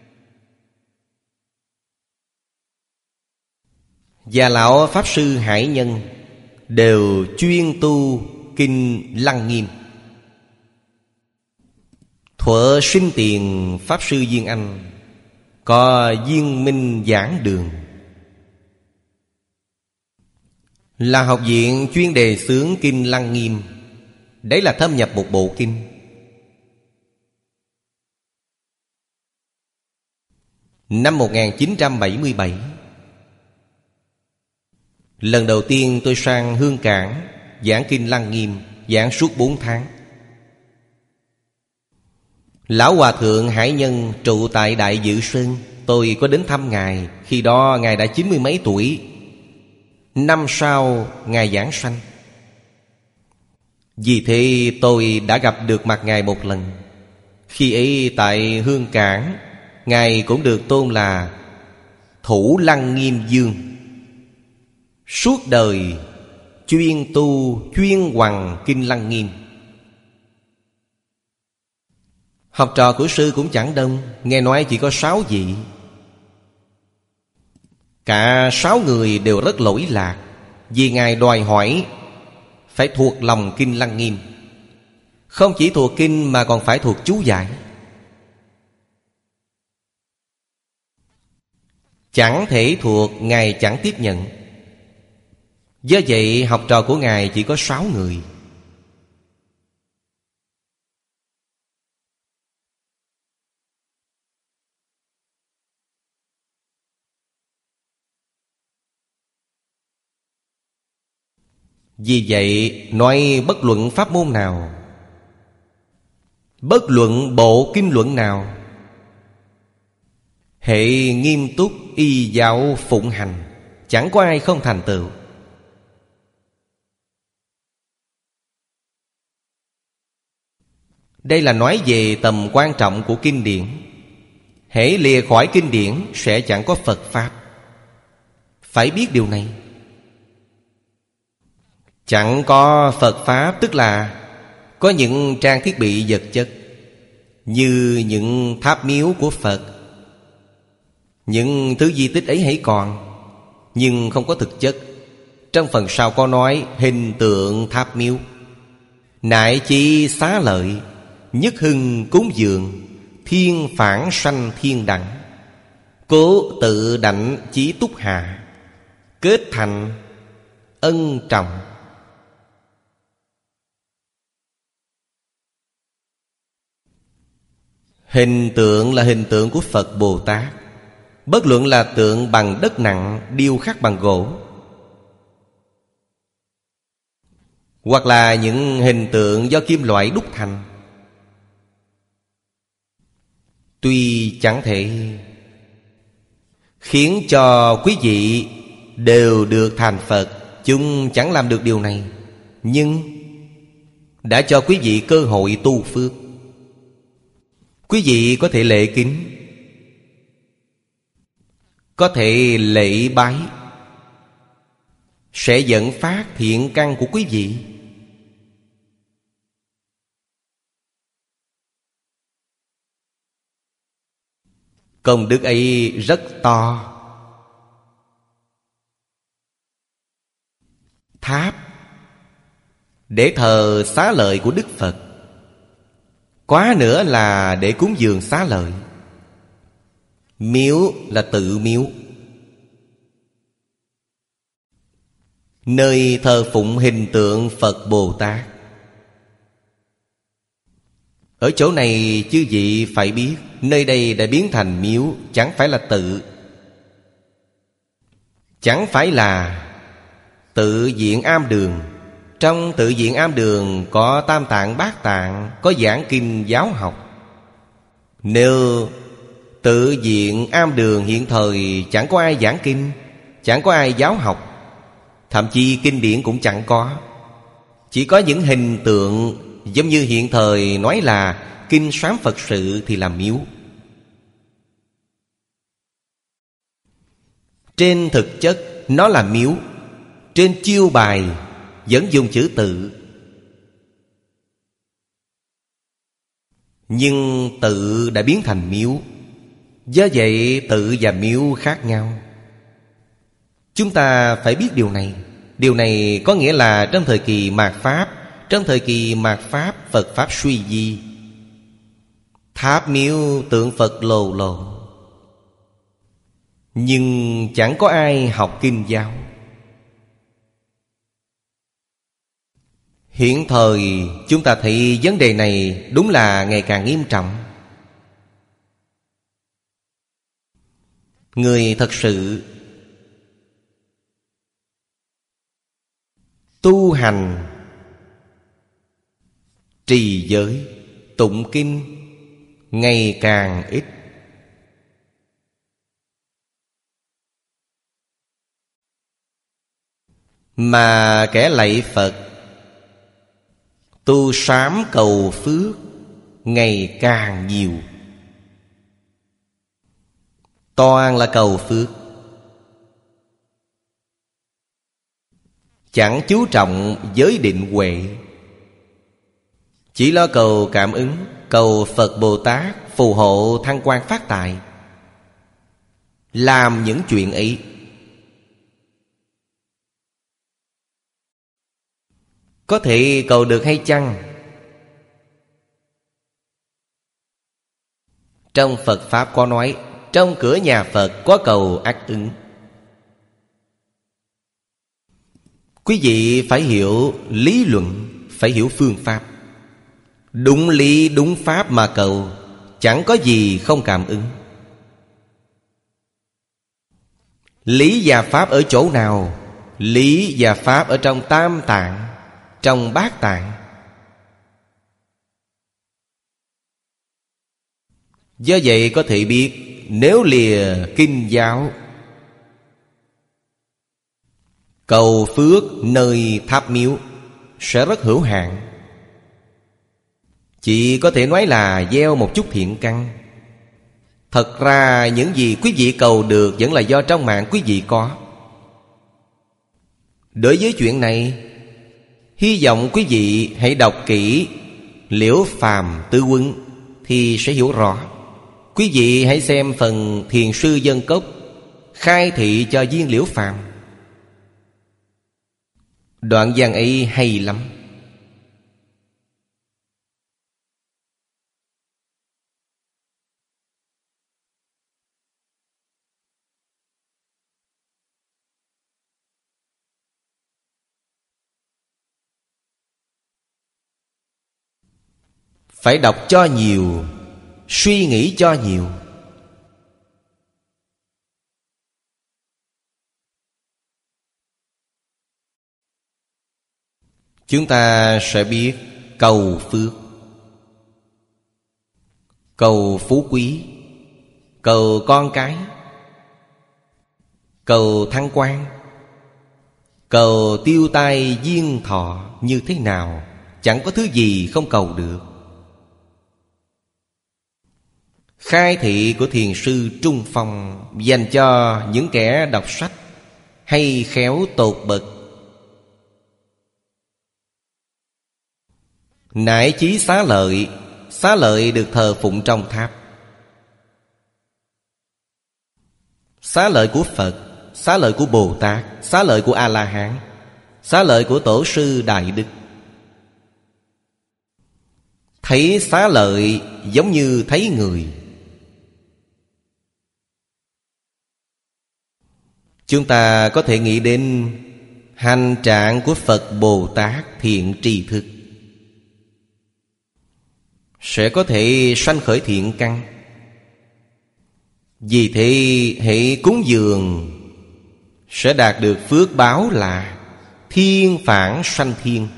và Lão Pháp Sư Hải Nhân đều chuyên tu kinh Lăng Nghiêm. Thuở sinh tiền Pháp Sư Duyên Anh có Viên Minh Giảng Đường, là học viện chuyên đề xướng kinh Lăng Nghiêm. Đấy là thâm nhập một bộ kinh. Năm một nghìn chín trăm bảy mươi bảy, lần đầu tiên tôi sang Hương Cảng giảng kinh Lăng Nghiêm, giảng suốt bốn tháng. Lão Hòa Thượng Hải Nhân trụ tại Đại Dự Sơn. Tôi có đến thăm Ngài. Khi đó Ngài đã chín mươi mấy tuổi. Năm sau Ngài giảng sanh. Vì thế tôi đã gặp được mặt Ngài một lần. Khi ấy tại Hương Cảng, Ngài cũng được tôn là Thủ Lăng Nghiêm Dương. Suốt đời chuyên tu chuyên hoằng Kinh Lăng Nghiêm. Học trò của sư cũng chẳng đông, nghe nói chỉ có sáu vị. Cả sáu người đều rất lỗi lạc, vì Ngài đòi hỏi phải thuộc lòng Kinh Lăng Nghiêm. Không chỉ thuộc kinh mà còn phải thuộc chú giải. Chẳng thể thuộc, Ngài chẳng tiếp nhận. Do vậy học trò của Ngài chỉ có sáu người. Vì vậy nói bất luận pháp môn nào, bất luận bộ kinh luận nào, hệ nghiêm túc y giáo phụng hành, chẳng có ai không thành tựu. Đây là nói về tầm quan trọng của kinh điển. Hễ lìa khỏi kinh điển sẽ chẳng có Phật Pháp. Phải biết điều này. Chẳng có Phật Pháp tức là có những trang thiết bị vật chất, như những tháp miếu của Phật. Những thứ di tích ấy hãy còn, nhưng không có thực chất. Trong phần sau có nói hình tượng tháp miếu. Nại chi xá lợi, nhất hưng cúng dường, thiên phản sanh thiên đẳng, cố tự đảnh chí túc hạ, kết thành ân trọng. Hình tượng là hình tượng của Phật Bồ Tát. Bất luận là tượng bằng đất nặng, điêu khắc bằng gỗ, hoặc là những hình tượng do kim loại đúc thành, tuy chẳng thể khiến cho quý vị đều được thành Phật, chúng chẳng làm được điều này, nhưng đã cho quý vị cơ hội tu phước. Quý vị có thể lễ kính, có thể lễ bái, sẽ dẫn phát thiện căn của quý vị. Công đức ấy rất to. Tháp để thờ xá lợi của Đức Phật, quá nữa là để cúng dường xá lợi. Miếu là tự miếu, nơi thờ phụng hình tượng Phật Bồ Tát. Ở chỗ này chư vị phải biết, nơi đây đã biến thành miếu, chẳng phải là tự, chẳng phải là tự viện am đường. Trong tự viện am đường có tam tạng bát tạng, có giảng kinh giáo học. Nếu tự viện am đường hiện thời chẳng có ai giảng kinh, chẳng có ai giáo học, thậm chí kinh điển cũng chẳng có. Chỉ có những hình tượng giống như hiện thời nói là kinh sám Phật sự thì là miếu. Trên thực chất nó là miếu. Trên chiêu bài vẫn dùng chữ tự, nhưng tự đã biến thành miếu. Do vậy tự và miếu khác nhau. Chúng ta phải biết điều này. Điều này có nghĩa là trong thời kỳ mạt Pháp, trong thời kỳ mạt Pháp, Phật Pháp suy di, tháp miếu tượng Phật lồ lộ, nhưng chẳng có ai học kinh giáo. Hiện thời chúng ta thấy vấn đề này đúng là ngày càng nghiêm trọng. Người thật sự tu hành, trì giới, tụng kinh ngày càng ít. Mà kẻ lạy Phật, tu sám cầu phước ngày càng nhiều. toàn là cầu phước. Chẳng chú trọng giới định huệ, chỉ lo cầu cảm ứng, cầu Phật Bồ Tát phù hộ thăng quan phát tài. Làm những chuyện ấy, có thể cầu được hay chăng? Trong Phật Pháp có nói, trong cửa nhà Phật có cầu ắt ứng. Quý vị phải hiểu lý luận, phải hiểu phương pháp. Đúng lý đúng pháp mà cầu, chẳng có gì không cảm ứng. Lý và pháp ở chỗ nào? Lý và pháp ở trong Tam Tạng, trong Bát Tạng. Do vậy có thể biết, nếu lìa kinh giáo, cầu phước nơi tháp miếu sẽ rất hữu hạn. Chỉ có thể nói là gieo một chút thiện căn. Thật ra những gì quý vị cầu được vẫn là do trong mạng quý vị có. Đối với chuyện này, hy vọng quý vị hãy đọc kỹ Liễu Phàm Tứ Huấn thì sẽ hiểu rõ. Quý vị hãy xem phần Thiền Sư Dân Cốc khai thị cho viên Liễu Phàm. Đoạn văn ấy hay lắm. Phải đọc cho nhiều, suy nghĩ cho nhiều. Chúng ta sẽ biết cầu phước, cầu phú quý, cầu con cái, cầu thăng quan, cầu tiêu tai duyên thọ như thế nào. Chẳng có thứ gì không cầu được. Khai thị của Thiền sư Trung Phong dành cho những kẻ đọc sách hay khéo tột bậc. Nại chí Xá Lợi, Xá Lợi được thờ phụng trong tháp. Xá Lợi của Phật, Xá Lợi của Bồ Tát, Xá Lợi của A-la-hán, Xá Lợi của Tổ sư Đại Đức. Thấy Xá Lợi giống như thấy người. Chúng ta có thể nghĩ đến hành trạng của Phật Bồ Tát thiện tri thức, sẽ có thể sanh khởi thiện căn. Vì thế hệ cúng dường sẽ đạt được phước báo là thiên phản sanh thiên,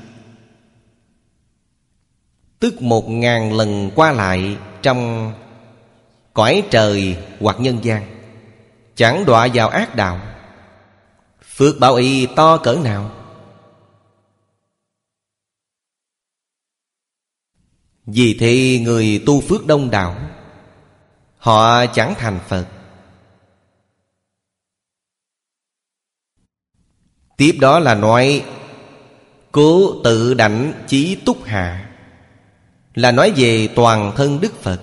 tức một ngàn lần qua lại trong cõi trời hoặc nhân gian, chẳng đọa vào ác đạo. Phước báo ấy to cỡ nào? Vì thế người tu phước đông đảo, họ chẳng thành Phật. Tiếp đó là nói cố tự đảnh chí túc hạ, là nói về toàn thân Đức Phật,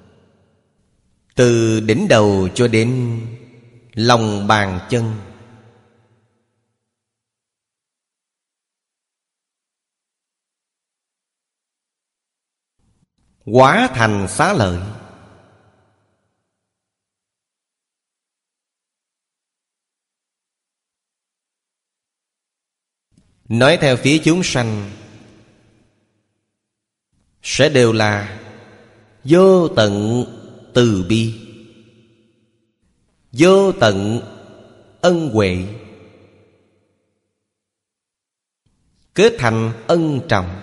từ đỉnh đầu cho đến lòng bàn chân. Hóa thành Xá Lợi. Nói theo phía chúng sanh sẽ đều là vô tận từ bi, vô tận ân huệ, kết thành ân trọng.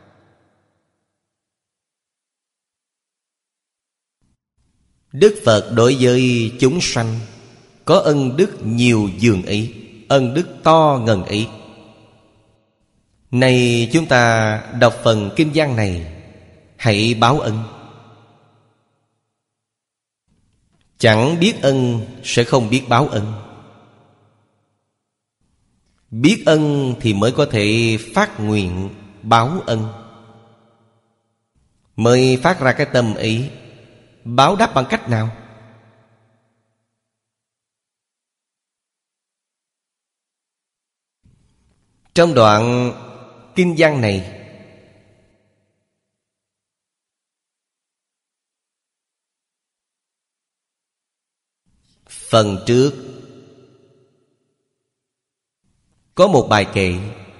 Đức Phật đối với chúng sanh có ân đức nhiều dường ấy, ân đức to ngần ấy. Này chúng ta đọc phần kinh văn này, hãy báo ân. Chẳng biết ân sẽ không biết báo ân. Biết ân thì mới có thể phát nguyện báo ân, mới phát ra cái tâm ý. Báo đáp bằng cách nào? Trong đoạn kinh văn này, phần trước có một bài kệ.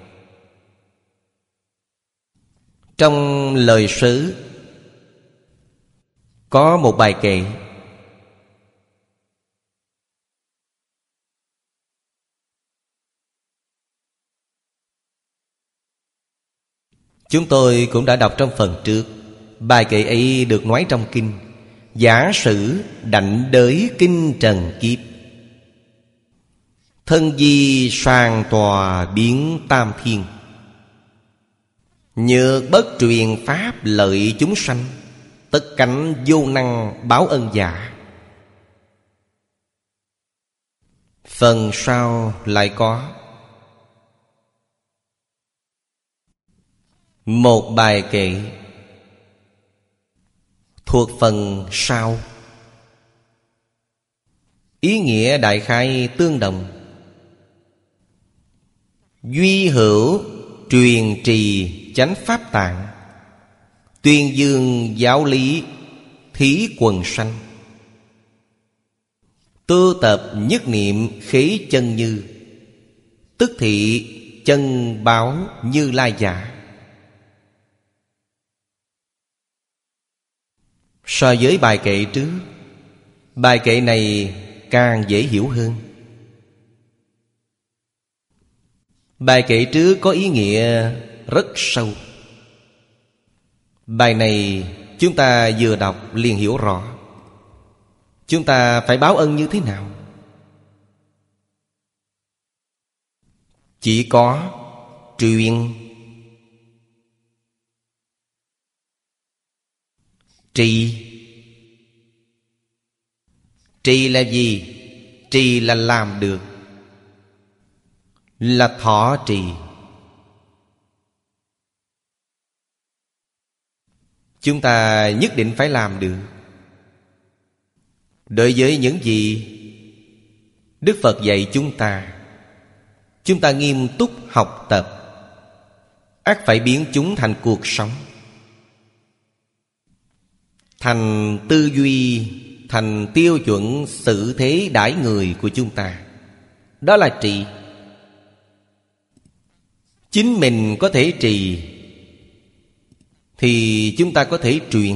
Trong lời sớ có một bài kệ. Chúng tôi cũng đã đọc trong phần trước. Bài kệ ấy được nói trong kinh: giả sử đảnh đới kinh trần kiếp, thân di soàn tòa biến tam thiên. Nhược bất truyền pháp lợi chúng sanh, tất cánh vô năng báo ân giả. Phần sau lại có một bài kệ thuộc phần sau. Ý nghĩa đại khái tương đồng. Duy hữu truyền trì chánh pháp tạng, tuyên dương giáo lý thí quần sanh. Tu tập nhất niệm khế chân như, tức thị chân báo Như Lai giả. So với bài kệ trước, bài kệ này càng dễ hiểu hơn. Bài kệ trước có ý nghĩa rất sâu. Bài này chúng ta vừa đọc liền hiểu rõ. Chúng ta phải báo ân như thế nào? Chỉ có truyền trì. Trì là gì? Trì là làm được, là thọ trì. Chúng ta nhất định phải làm được. Đối với những gì Đức Phật dạy chúng ta, chúng ta nghiêm túc học tập, ắt phải biến chúng thành cuộc sống, thành tư duy, thành tiêu chuẩn xử thế đãi người của chúng ta. Đó là trì. Chính mình có thể trì thì chúng ta có thể truyền.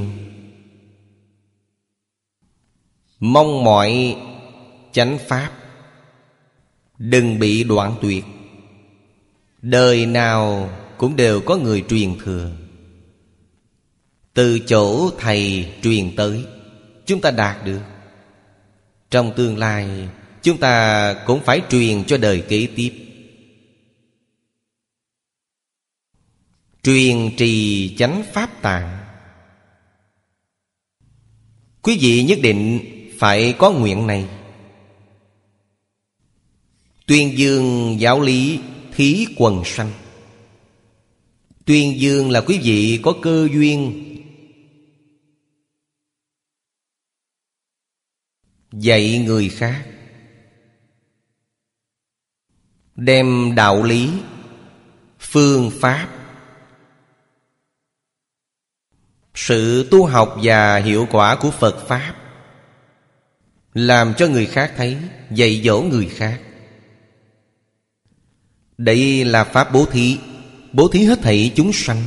Mong mọi chánh pháp đừng bị đoạn tuyệt. Đời nào cũng đều có người truyền thừa. Từ chỗ thầy truyền tới, chúng ta đạt được. Trong tương lai, chúng ta cũng phải truyền cho đời kế tiếp. Truyền trì chánh pháp tạng. Quý vị nhất định phải có nguyện này. Tuyên dương giáo lý thí quần sanh. Tuyên dương là quý vị có cơ duyên dạy người khác, đem đạo lý, phương pháp, sự tu học và hiệu quả của Phật Pháp làm cho người khác thấy, dạy dỗ người khác. Đây là pháp bố thí, bố thí hết thảy chúng sanh.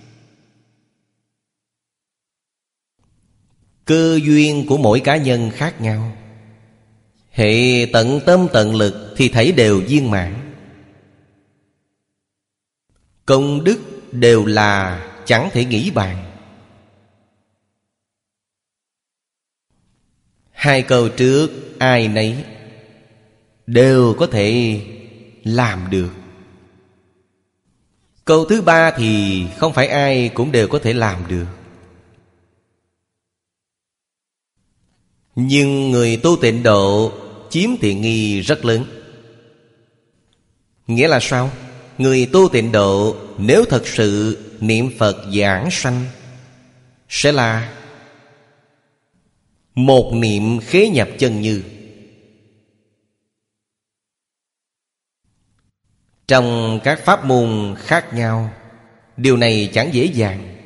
Cơ duyên của mỗi cá nhân khác nhau, hệ tận tâm tận lực thì thấy đều viên mãn. Công đức đều là chẳng thể nghĩ bàn. Hai câu trước ai nấy đều có thể làm được. Câu thứ ba thì không phải ai cũng đều có thể làm được. Nhưng người tu tịnh độ chiếm tiện nghi rất lớn. Nghĩa là sao? Người tu tịnh độ nếu thật sự niệm Phật giảng sanh, sẽ là một niệm khế nhập chân như. Trong các pháp môn khác nhau, điều này chẳng dễ dàng.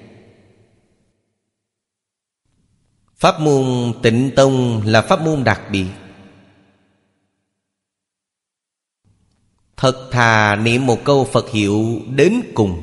Pháp môn Tịnh Tông là pháp môn đặc biệt. Thật thà niệm một câu Phật hiệu đến cùng,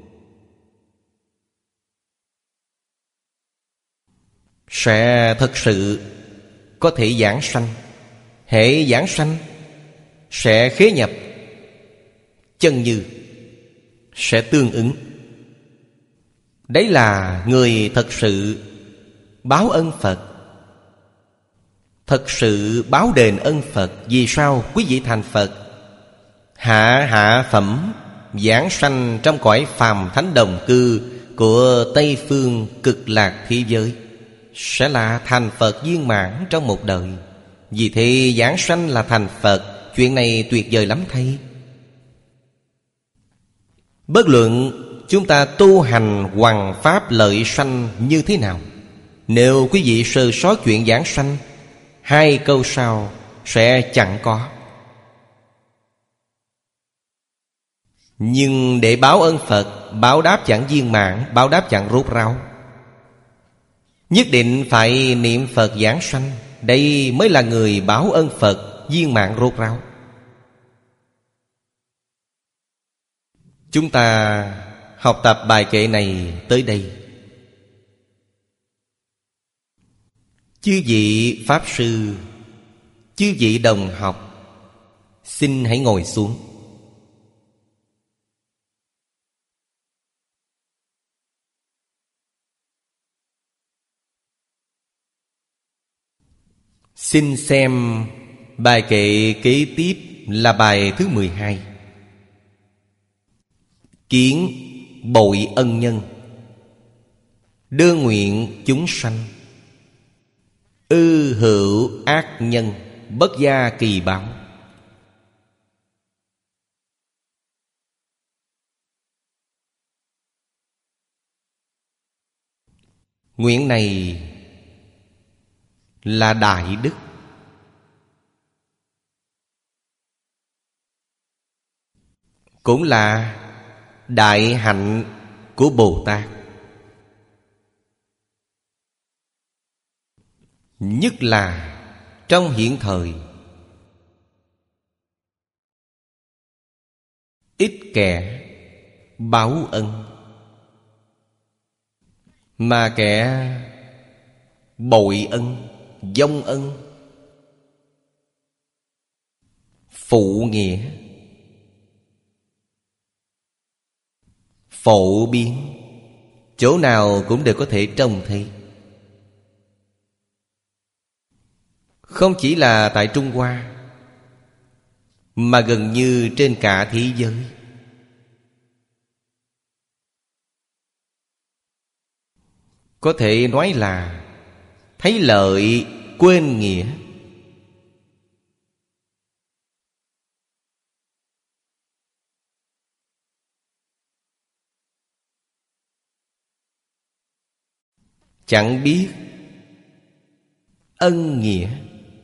sẽ thật sự có thể giảng sanh. Hệ giảng sanh sẽ khế nhập chân như, sẽ tương ứng. Đấy là người thật sự báo ân Phật, thật sự báo đền ân Phật. Vì sao quý vị thành Phật? Hạ hạ phẩm giảng sanh trong cõi phàm thánh đồng cư của Tây Phương Cực Lạc thế giới, sẽ là thành Phật viên mãn trong một đời. Vì thế giảng sanh là thành Phật, chuyện này tuyệt vời lắm thầy. Bất luận chúng ta tu hành hoằng pháp lợi sanh như thế nào, nếu quý vị sơ sót chuyện giảng sanh, hai câu sau sẽ chẳng có. Nhưng để báo ơn Phật, báo đáp chẳng viên mãn, báo đáp chẳng rốt ráo, nhất định phải niệm Phật giảng sanh. Đây mới là người báo ơn Phật viên mãn rốt ráo. Chúng ta học tập bài kệ này tới đây. Chư vị Pháp Sư, chư vị đồng học, xin hãy ngồi xuống. Xin xem bài kệ kế tiếp là bài thứ mười hai. Kiến bội ân nhân, đương nguyện chúng sanh, ư hữu ác nhân, bất gia kỳ báo. Nguyện này là đại đức, cũng là đại hạnh của Bồ Tát. Nhất là trong hiện thời, ít kẻ báo ân, mà kẻ bội ân, vong ân, phụ nghĩa, phổ biến, chỗ nào cũng đều có thể trông thấy. Không chỉ là tại Trung Hoa, mà gần như trên cả thế giới. Có thể nói là thấy lợi quên nghĩa. Chẳng biết ân nghĩa.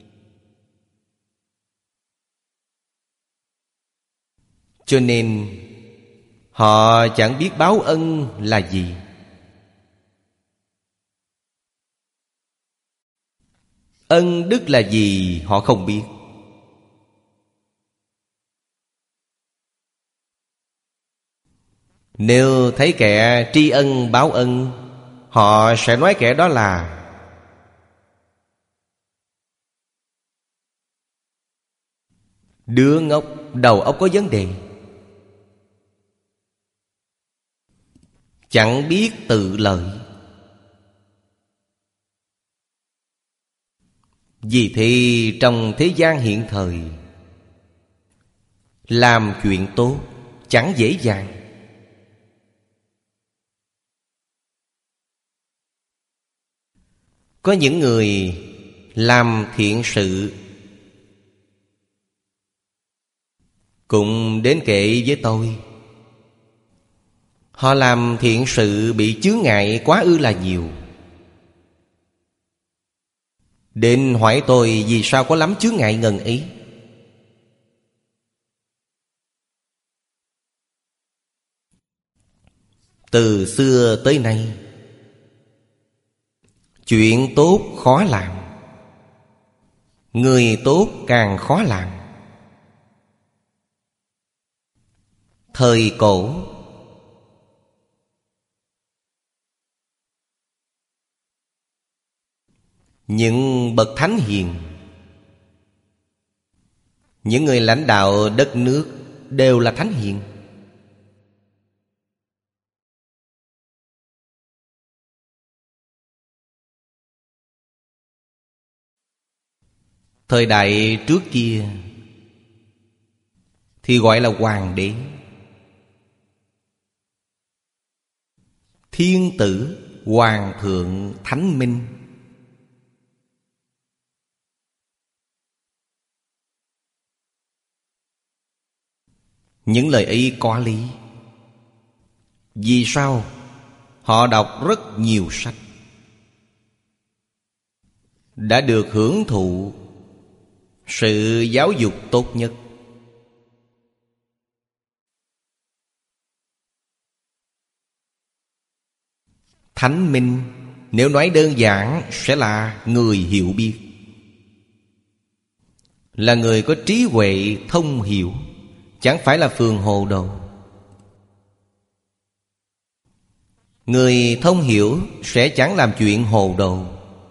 Cho nên họ chẳng biết báo ân là gì. Ân đức là gì họ không biết. Nếu thấy kẻ tri ân báo ân, họ sẽ nói kẻ đó là đứa ngốc, đầu óc có vấn đề, chẳng biết tự lợi. Vì thế trong thế gian hiện thời, làm chuyện tốt chẳng dễ dàng. Có những người làm thiện sự cũng đến kể với tôi. Họ làm thiện sự bị chướng ngại quá ư là nhiều. Đến hỏi tôi vì sao có lắm chướng ngại ngần ấy. Từ xưa tới nay, chuyện tốt khó làm, người tốt càng khó làm. Thời cổ, những bậc thánh hiền, những người lãnh đạo đất nước đều là thánh hiền. Thời đại trước kia thì gọi là hoàng đế, thiên tử, hoàng thượng, thánh minh. Những lời ấy có lý. Vì sao? Họ đọc rất nhiều sách, đã được hưởng thụ sự giáo dục tốt nhất. Thánh minh, nếu nói đơn giản, sẽ là người hiểu biết, là người có trí huệ thông hiểu, chẳng phải là phường hồ đồ. Người thông hiểu sẽ chẳng làm chuyện hồ đồ,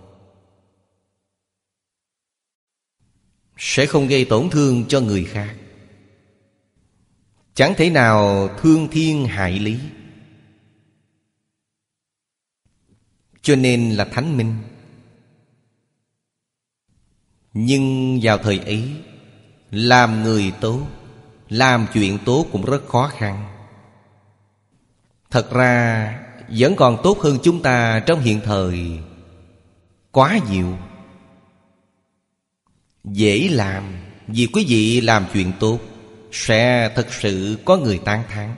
sẽ không gây tổn thương cho người khác, chẳng thể nào thương thiên hại lý. Cho nên là thánh minh. Nhưng vào thời ấy, làm người tốt, làm chuyện tốt cũng rất khó khăn. Thật ra vẫn còn tốt hơn chúng ta trong hiện thời quá nhiều. Dễ làm, vì quý vị làm chuyện tốt sẽ thật sự có người tán thán,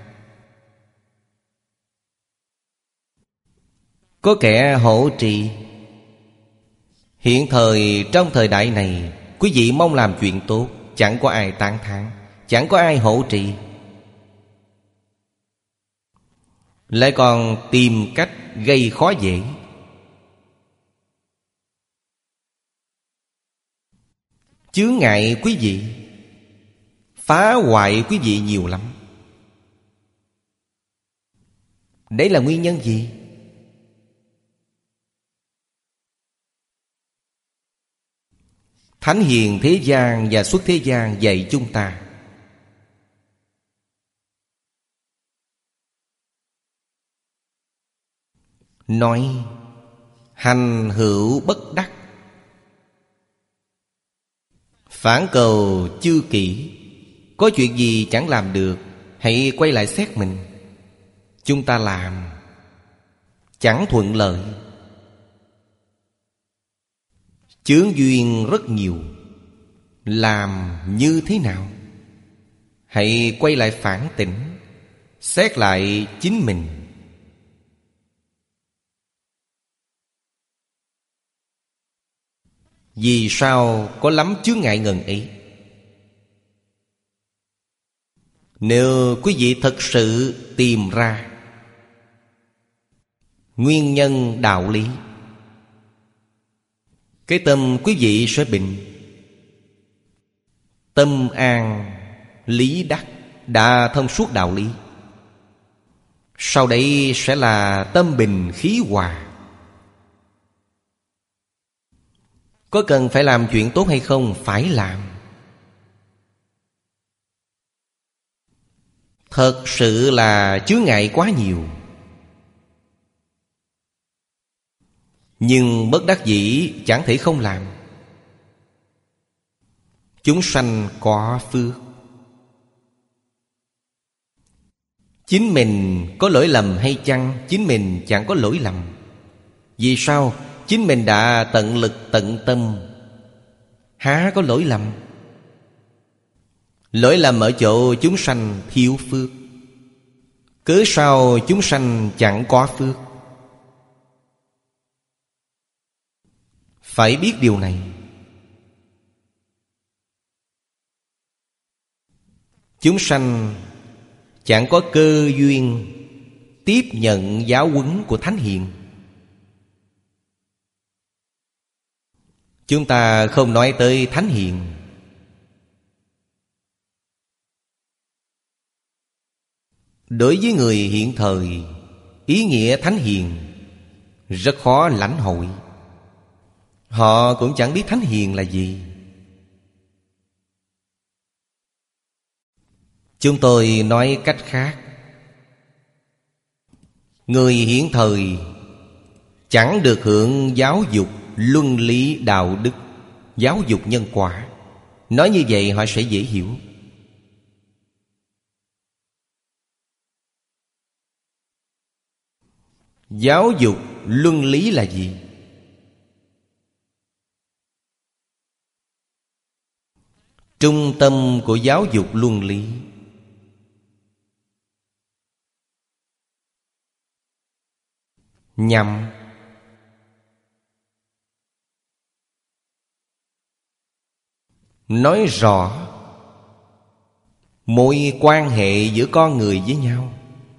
có kẻ hỗ trì. Hiện thời trong thời đại này, quý vị mong làm chuyện tốt, chẳng có ai tán thán, chẳng có ai hỗ trì, lại còn tìm cách gây khó dễ. Chướng ngại quý vị, phá hoại quý vị nhiều lắm. Đấy là nguyên nhân gì? Thánh hiền thế gian và xuất thế gian dạy chúng ta nói hành hữu bất đắc, phản cầu chư kỷ. Có chuyện gì chẳng làm được, hãy quay lại xét mình. Chúng ta làm chẳng thuận lợi, chướng duyên rất nhiều, làm như thế nào? Hãy quay lại phản tỉnh, xét lại chính mình. Vì sao có lắm chướng ngại ngần ấy? Nếu quý vị thật sự tìm ra nguyên nhân đạo lý, cái tâm quý vị sẽ bình, tâm an, lý đắc, đã thông suốt đạo lý. Sau đấy sẽ là tâm bình khí hòa. Có cần phải làm chuyện tốt hay không? Phải làm. Thật sự là chướng ngại quá nhiều, nhưng bất đắc dĩ chẳng thể không làm. Chúng sanh có phước, chính mình có lỗi lầm hay chăng? Chính mình chẳng có lỗi lầm. Vì sao? Chính mình đã tận lực tận tâm há có lỗi lầm. Lỗi lầm ở chỗ chúng sanh thiếu phước. Cớ sao chúng sanh chẳng có phước? Phải biết điều này. Chúng sanh chẳng có cơ duyên tiếp nhận giáo huấn của Thánh Hiền. Chúng ta không nói tới Thánh Hiền. Đối với người hiện thời, ý nghĩa Thánh Hiền rất khó lãnh hội. Họ cũng chẳng biết Thánh Hiền là gì. Chúng tôi nói cách khác. Người hiện thời chẳng được hưởng giáo dục luân lý đạo đức, giáo dục nhân quả. Nói như vậy họ sẽ dễ hiểu. Giáo dục luân lý là gì? Trung tâm của giáo dục luân lý nhằm nói rõ mối quan hệ giữa con người với nhau.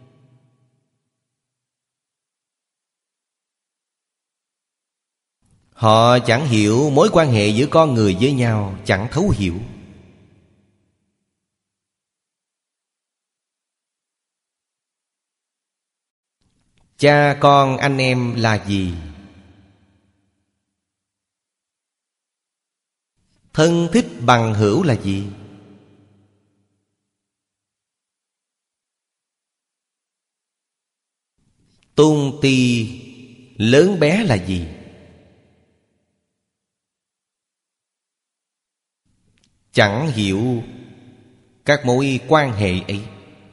Họ chẳng hiểu mối quan hệ giữa con người với nhau, chẳng thấu hiểu. Cha con anh em là gì? Thân thích bằng hữu là gì? Tôn ti lớn bé là gì? Chẳng hiểu các mối quan hệ ấy.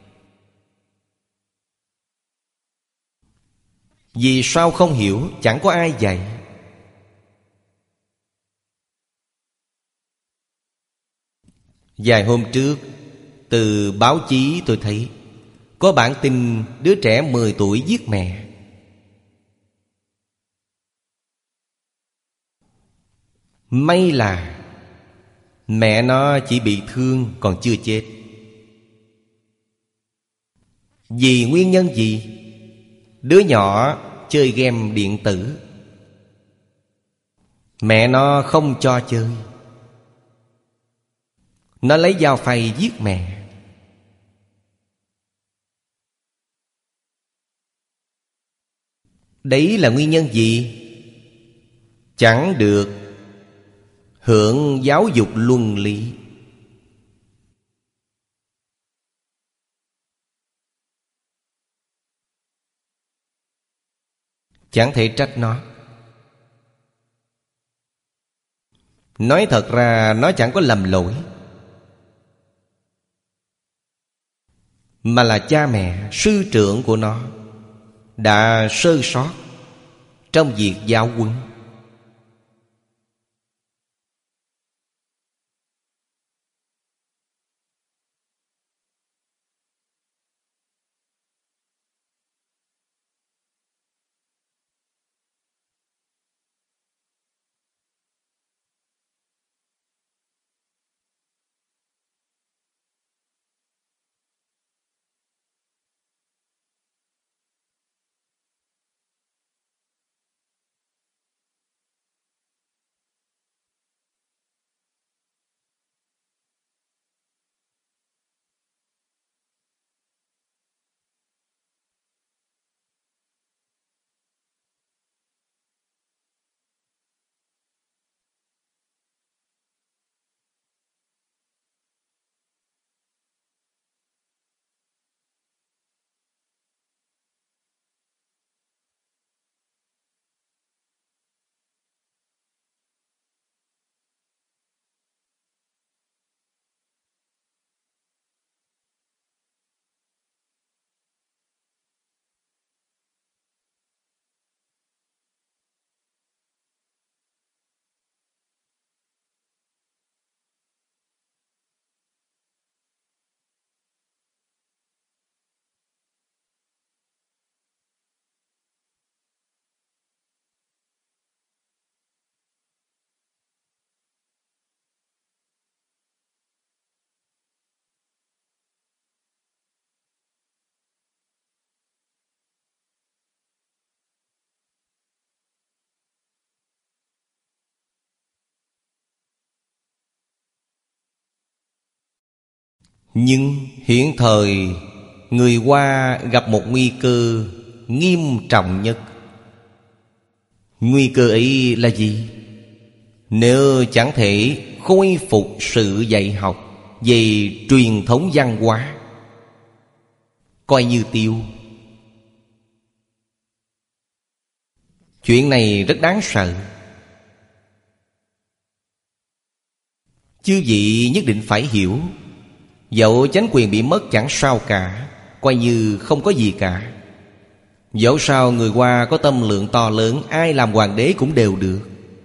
Vì sao không hiểu? Chẳng có ai dạy. Vài hôm trước, từ báo chí tôi thấy có bản tin đứa trẻ mười tuổi giết mẹ. May là mẹ nó chỉ bị thương còn chưa chết. Vì nguyên nhân gì? Đứa nhỏ chơi game điện tử, mẹ nó không cho chơi. Nó lấy dao phay giết mẹ. Đấy là nguyên nhân gì? Chẳng được hưởng giáo dục luân lý. Chẳng thể trách nó. Nói thật ra nó chẳng có lầm lỗi, mà là cha mẹ, sư trưởng của nó đã sơ sót trong việc giáo huấn. Nhưng hiện thời người Hoa gặp một nguy cơ nghiêm trọng nhất. Nguy cơ ấy là gì? Nếu chẳng thể khôi phục sự dạy học về truyền thống văn hóa, coi như tiêu. Chuyện này rất đáng sợ. Chư vị nhất định phải hiểu. Dẫu chánh quyền bị mất chẳng sao cả, coi như không có gì cả. Dẫu sao người Hoa có tâm lượng to lớn, ai làm hoàng đế cũng đều được.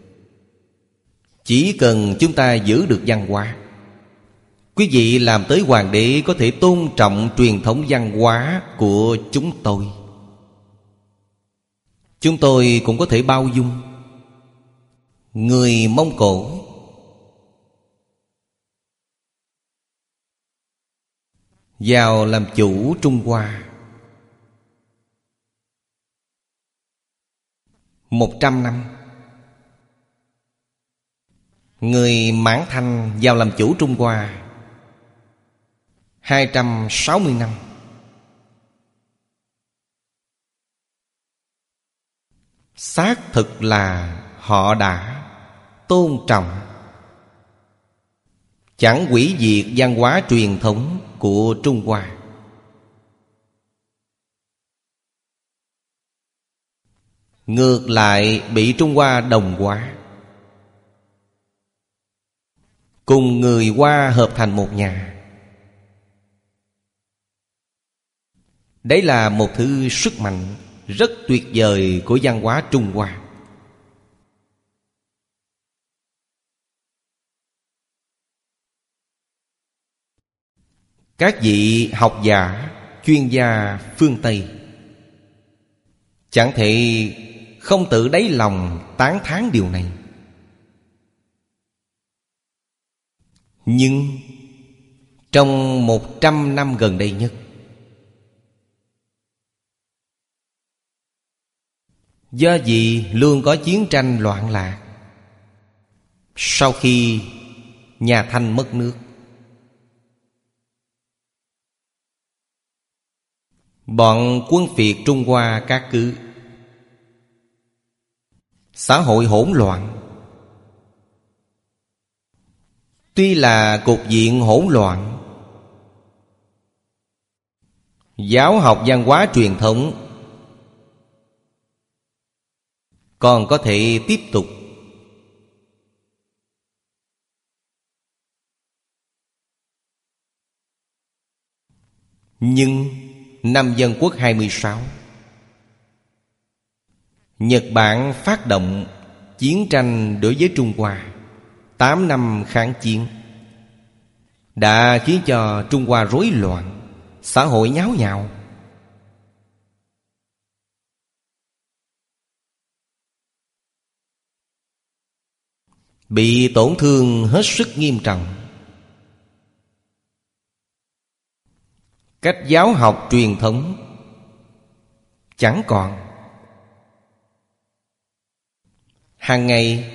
Chỉ cần chúng ta giữ được văn hóa. Quý vị làm tới hoàng đế có thể tôn trọng truyền thống văn hóa của chúng tôi. Chúng tôi cũng có thể bao dung. Người Mông Cổ vào làm chủ Trung Hoa một trăm năm. Người Mãn Thanh vào làm chủ Trung Hoa hai trăm sáu mươi năm. Xác thực là họ đã tôn trọng, chẳng hủy diệt văn hóa truyền thống của Trung Hoa. Ngược lại bị Trung Hoa đồng hóa, cùng người Hoa hợp thành một nhà. Đấy là một thứ sức mạnh rất tuyệt vời của văn hóa Trung Hoa. Các vị học giả, chuyên gia phương Tây chẳng thể không tự đáy lòng tán thán điều này. Nhưng trong một trăm năm gần đây nhất, do gì luôn có chiến tranh loạn lạc. Sau khi nhà Thanh mất nước, bọn quân phiệt Trung Hoa cát cứ, xã hội hỗn loạn. Tuy là cục diện hỗn loạn, giáo học văn hóa truyền thống còn có thể tiếp tục. Nhưng năm Dân Quốc hai mươi sáu, Nhật Bản phát động chiến tranh đối với Trung Hoa. Tám năm kháng chiến đã khiến cho Trung Hoa rối loạn, xã hội nháo nhào. Bị tổn thương hết sức nghiêm trọng. Cách giáo học truyền thống chẳng còn. Hàng ngày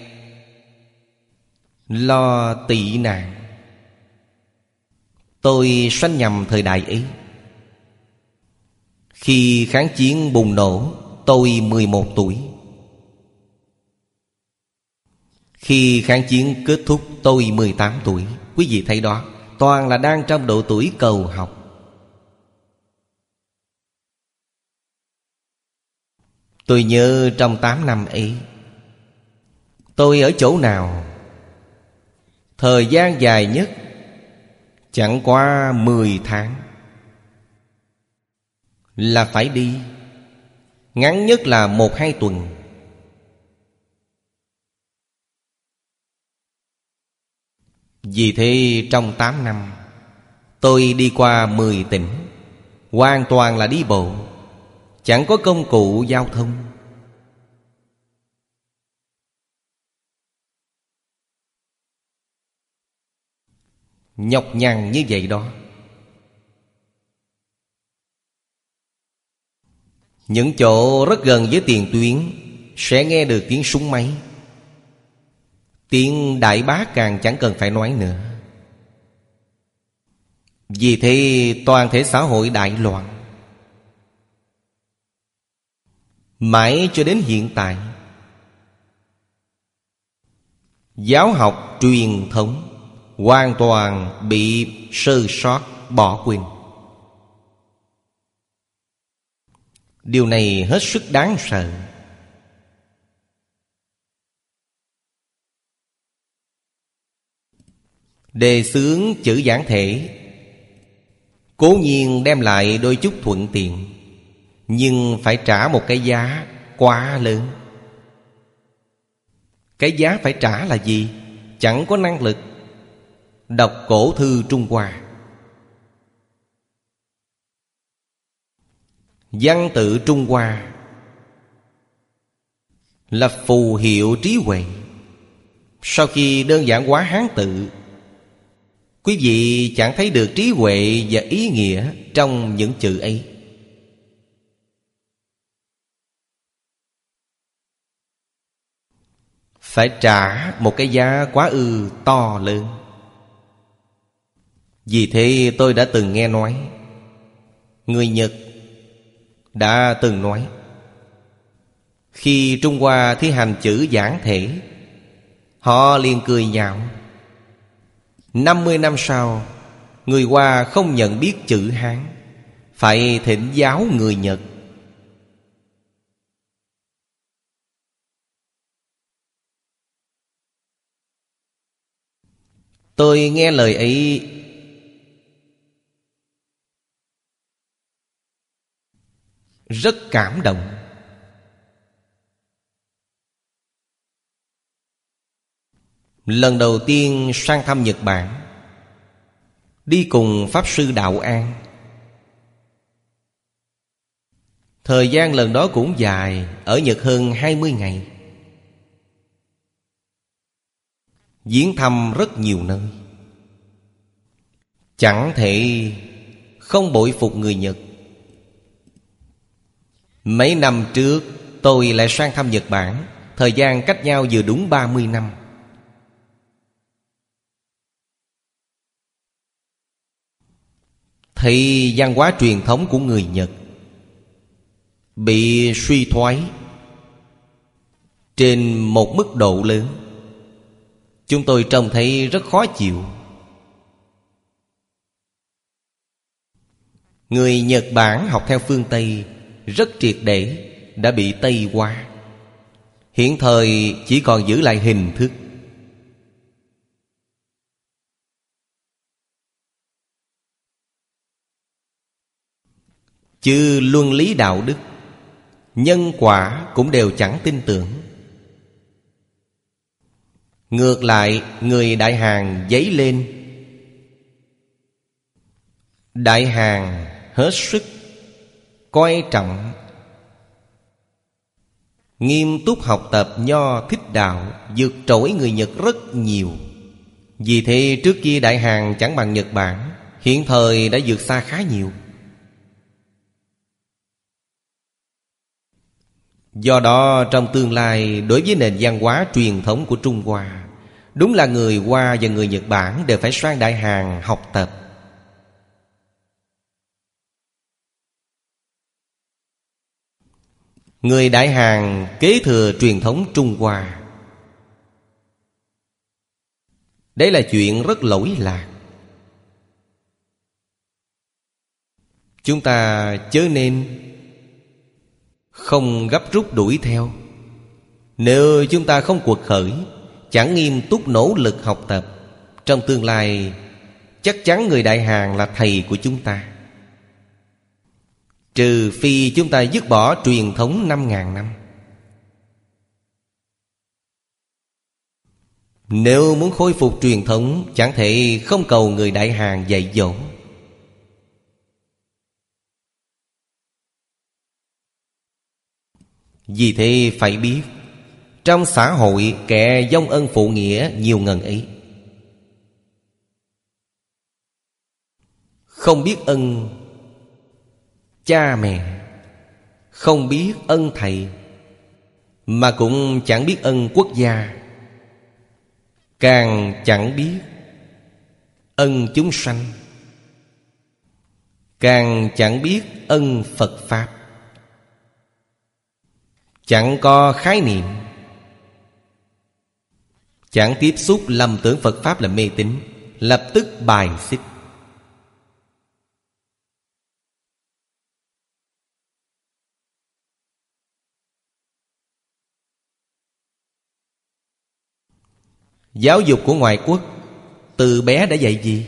lo tị nạn. Tôi sanh nhầm thời đại ấy. Khi kháng chiến bùng nổ, tôi mười một tuổi. Khi kháng chiến kết thúc, tôi mười tám tuổi. Quý vị thấy đó, toàn là đang trong độ tuổi cầu học. Tôi nhớ trong tám năm ấy, tôi ở chỗ nào? Thời gian dài nhất chẳng qua mười tháng là phải đi. Ngắn nhất là một hai tuần. Vì thế trong tám năm tôi đi qua mười tỉnh, hoàn toàn là đi bộ, chẳng có công cụ giao thông. Nhọc nhằn như vậy đó. Những chỗ rất gần với tiền tuyến sẽ nghe được tiếng súng máy. Tiếng đại bác càng chẳng cần phải nói nữa. Vì thế toàn thể xã hội đại loạn. Mãi cho đến hiện tại, giáo học truyền thống hoàn toàn bị sơ sót, bỏ quên. Điều này hết sức đáng sợ. Đề xướng chữ giản thể cố nhiên đem lại đôi chút thuận tiện, nhưng phải trả một cái giá quá lớn. Cái giá phải trả là gì? Chẳng có năng lực đọc cổ thư Trung Hoa. Văn tự Trung Hoa là phù hiệu trí huệ. Sau khi đơn giản hóa Hán tự, quý vị chẳng thấy được trí huệ và ý nghĩa trong những chữ ấy. Phải trả một cái giá quá ư to lớn. Vì thế tôi đã từng nghe nói, người Nhật đã từng nói, khi Trung Hoa thi hành chữ giản thể, họ liền cười nhạo. Năm mươi năm sau, người Hoa không nhận biết chữ Hán, phải thỉnh giáo người Nhật. Tôi nghe lời ấy rất cảm động. Lần đầu tiên sang thăm Nhật Bản, đi cùng Pháp Sư Đạo An. Thời gian lần đó cũng dài, ở Nhật hơn hai mươi ngày. Viếng thăm rất nhiều nơi. Chẳng thể không bội phục người Nhật. Mấy năm trước tôi lại sang thăm Nhật Bản. Thời gian cách nhau vừa đúng ba mươi năm. Thì văn hóa truyền thống của người Nhật bị suy thoái trên một mức độ lớn. Chúng tôi trông thấy rất khó chịu. Người Nhật Bản học theo phương Tây rất triệt để, đã bị Tây hóa. Hiện thời chỉ còn giữ lại hình thức. Chứ luân lý đạo đức, nhân quả cũng đều chẳng tin tưởng. Ngược lại, người Đại Hàn dấy lên. Đại Hàn hết sức coi trọng, nghiêm túc học tập Nho Thích Đạo, vượt trội người Nhật rất nhiều. Vì thế trước kia Đại Hàn chẳng bằng Nhật Bản, hiện thời đã vượt xa khá nhiều. Do đó trong tương lai, đối với nền văn hóa truyền thống của Trung Hoa, đúng là người Hoa và người Nhật Bản đều phải sang Đại Hàn học tập. Người Đại Hàn kế thừa truyền thống Trung Hoa. Đấy là chuyện rất lỗi lạc. Chúng ta chớ nên không gấp rút đuổi theo. Nếu chúng ta không quật khởi, chẳng nghiêm túc nỗ lực học tập, trong tương lai chắc chắn người Đại Hàn là thầy của chúng ta. Trừ phi chúng ta dứt bỏ truyền thống năm ngàn năm. Nếu muốn khôi phục truyền thống, chẳng thể không cầu người Đại Hàn dạy dỗ. Vì thế phải biết, trong xã hội kẻ vong ân phụ nghĩa nhiều ngần ấy. Không biết ân cha mẹ, không biết ân thầy, mà cũng chẳng biết ân quốc gia, càng chẳng biết ân chúng sanh. càng chẳng biết ân Phật Pháp. Chẳng có khái niệm, chẳng tiếp xúc lầm tưởng Phật Pháp là mê tín, lập tức bài xích. Giáo dục của ngoại quốc từ bé đã dạy gì?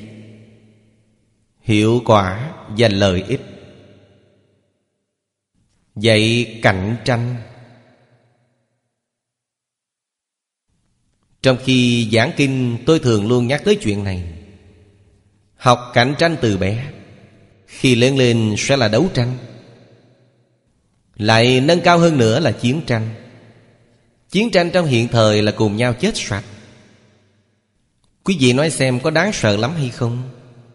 Hiệu quả và lợi ích. Dạy cạnh tranh. Trong khi giảng kinh, tôi thường luôn nhắc tới chuyện này. Học cạnh tranh từ bé, khi lớn lên sẽ là đấu tranh. Lại nâng cao hơn nữa là chiến tranh. Chiến tranh trong hiện thời là cùng nhau chết sạch. Quý vị nói xem có đáng sợ lắm hay không?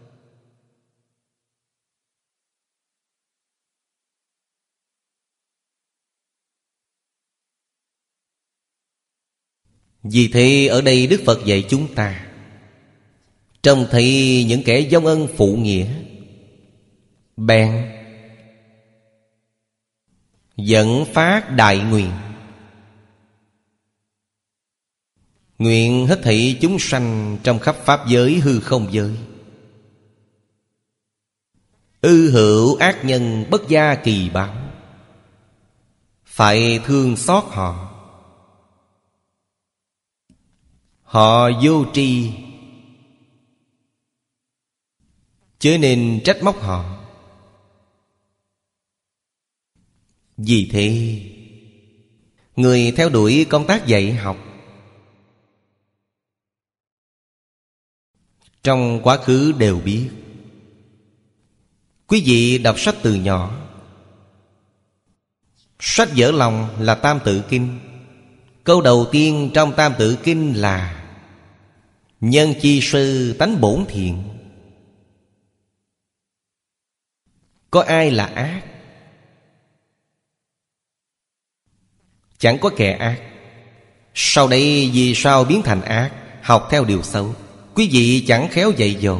Vì thế ở đây Đức Phật dạy chúng ta trông thấy những kẻ vong ân phụ nghĩa, bèn dẫn phát đại nguyện, nguyện hết thảy chúng sanh trong khắp pháp giới hư không giới. Ư hữu ác nhân bất gia kỳ báo, phải thương xót họ. Họ vô tri, chớ nên trách móc họ. Vì thế, người theo đuổi công tác dạy học trong quá khứ đều biết. Quý vị đọc sách từ nhỏ, sách vỡ lòng là Tam Tự Kinh. Câu đầu tiên trong Tam Tự Kinh là nhân chi sư tánh bổn thiện. Có ai là ác? Chẳng có kẻ ác. Sau đây vì sao biến thành ác? Học theo điều xấu. Quý vị chẳng khéo dạy dỗ.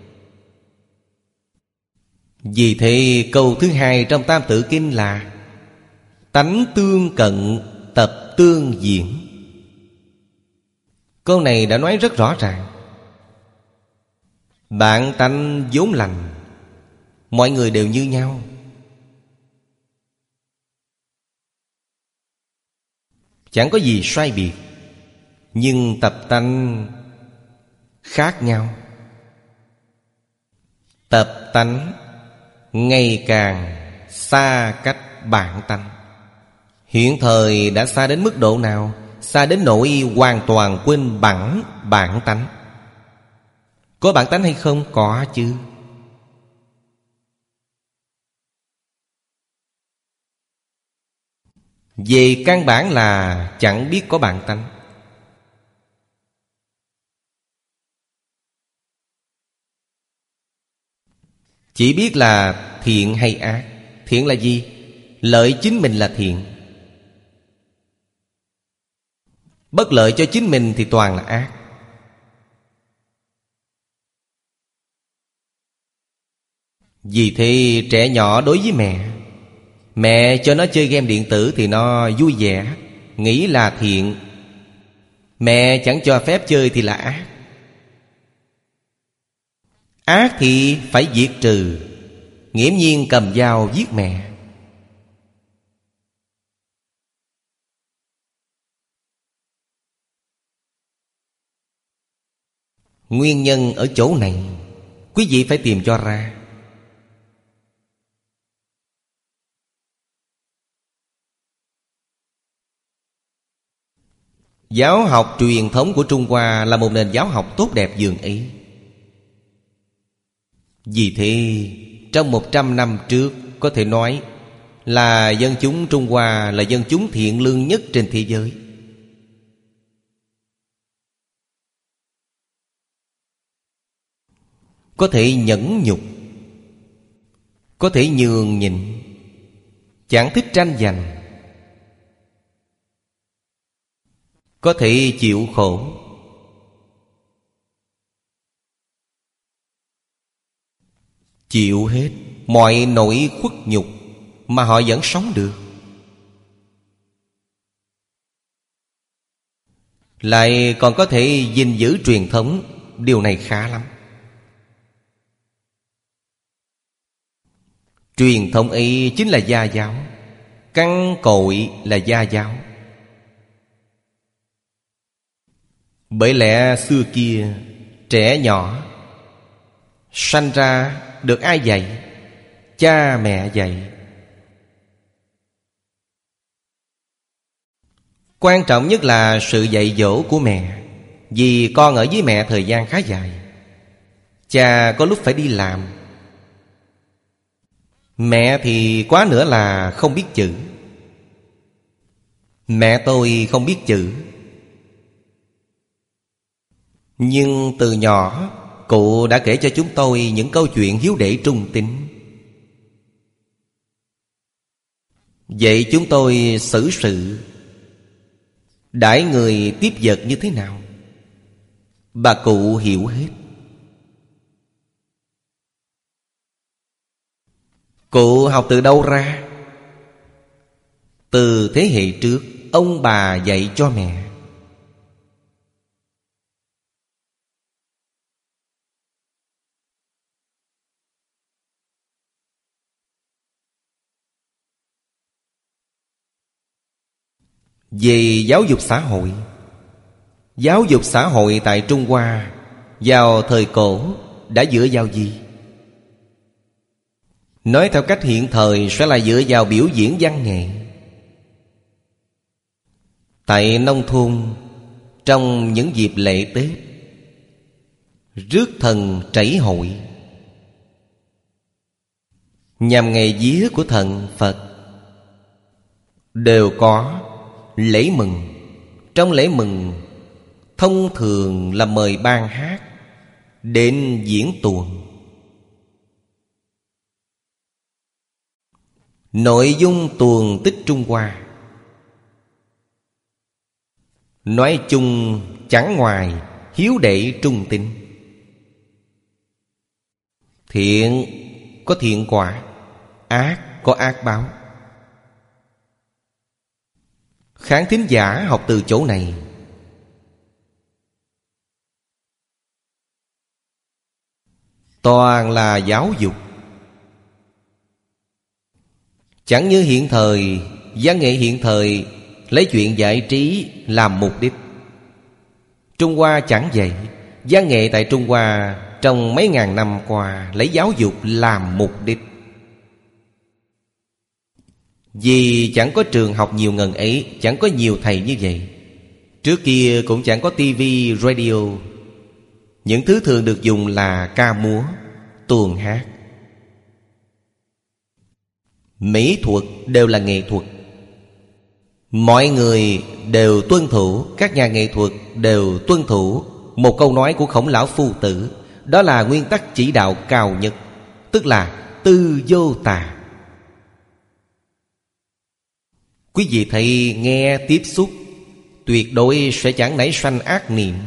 Vì thế câu thứ hai trong Tam Tự Kinh là tánh tương cận, tập tương diễn. Câu này đã nói rất rõ ràng. Bạn tánh vốn lành, mọi người đều như nhau. Chẳng có gì sai biệt. Nhưng tập tánh khác nhau. Tập tánh ngày càng xa cách bản tánh. Hiện thời đã xa đến mức độ nào? Xa đến nỗi hoàn toàn quên bẵng bản tánh. Có bản tánh hay không? Có chứ. Về căn bản là chẳng biết có bản tánh. Chỉ biết là thiện hay ác. Thiện là gì? Lợi chính mình là thiện, bất lợi cho chính mình thì toàn là ác. Vì thế trẻ nhỏ đối với mẹ, mẹ cho nó chơi game điện tử thì nó vui vẻ, nghĩ là thiện. Mẹ chẳng cho phép chơi thì là ác. Ác thì phải diệt trừ, nghiễm nhiên cầm dao giết mẹ. Nguyên nhân ở chỗ này, quý vị phải tìm cho ra. Giáo học truyền thống của Trung Hoa là một nền giáo học tốt đẹp dường ấy. Vì thế, trong một trăm năm trước, có thể nói là dân chúng Trung Hoa là dân chúng thiện lương nhất trên thế giới. Có thể nhẫn nhục, có thể nhường nhịn, chẳng thích tranh giành, có thể chịu khổ, chịu hết. mọi nỗi khuất nhục mà họ vẫn sống được. Lại còn có thể gìn giữ truyền thống. Điều này khá lắm. Truyền thống ấy chính là gia giáo. Căn cội là gia giáo. Bởi lẽ xưa kia trẻ nhỏ sanh ra được ai dạy? Cha mẹ dạy. Quan trọng nhất là sự dạy dỗ của mẹ. Vì con ở với mẹ thời gian khá dài. Cha có lúc phải đi làm. Mẹ thì quá nữa là không biết chữ. Mẹ tôi không biết chữ. Nhưng từ nhỏ cụ đã kể cho chúng tôi những câu chuyện hiếu đệ trung tín. Vậy chúng tôi xử sự, đãi người tiếp vật như thế nào, bà cụ hiểu hết. Cụ học từ đâu ra? Từ thế hệ trước, ông bà dạy cho mẹ. Về giáo dục xã hội, giáo dục xã hội tại Trung Hoa vào thời cổ đã dựa vào gì? Nói theo cách hiện thời sẽ là dựa vào biểu diễn văn nghệ. Tại nông thôn, trong những dịp lễ Tết, rước thần trẩy hội nhằm ngày vía của thần Phật, đều có lễ mừng. Trong lễ mừng thông thường là mời ban hát đến diễn tuồng. Nội dung tuồng tích Trung Hoa nói chung chẳng ngoài hiếu đệ trung tín. Thiện có thiện quả, ác có ác báo. Khán thính giả học từ chỗ này. Toàn là giáo dục. Chẳng như hiện thời, văn nghệ hiện thời lấy chuyện giải trí làm mục đích. Trung Hoa chẳng vậy. Văn nghệ tại Trung Hoa trong mấy ngàn năm qua lấy giáo dục làm mục đích. Vì chẳng có trường học nhiều ngần ấy, chẳng có nhiều thầy như vậy. Trước kia cũng chẳng có tivi, radio. Những thứ thường được dùng là ca múa, tuồng hát. Mỹ thuật đều là nghệ thuật. Mọi người đều tuân thủ, các nhà nghệ thuật đều tuân thủ một câu nói của Khổng Lão Phu Tử. Đó là nguyên tắc chỉ đạo cao nhất, tức là tư vô tà. Quý vị thấy nghe tiếp xúc, tuyệt đối sẽ chẳng nảy sanh ác niệm.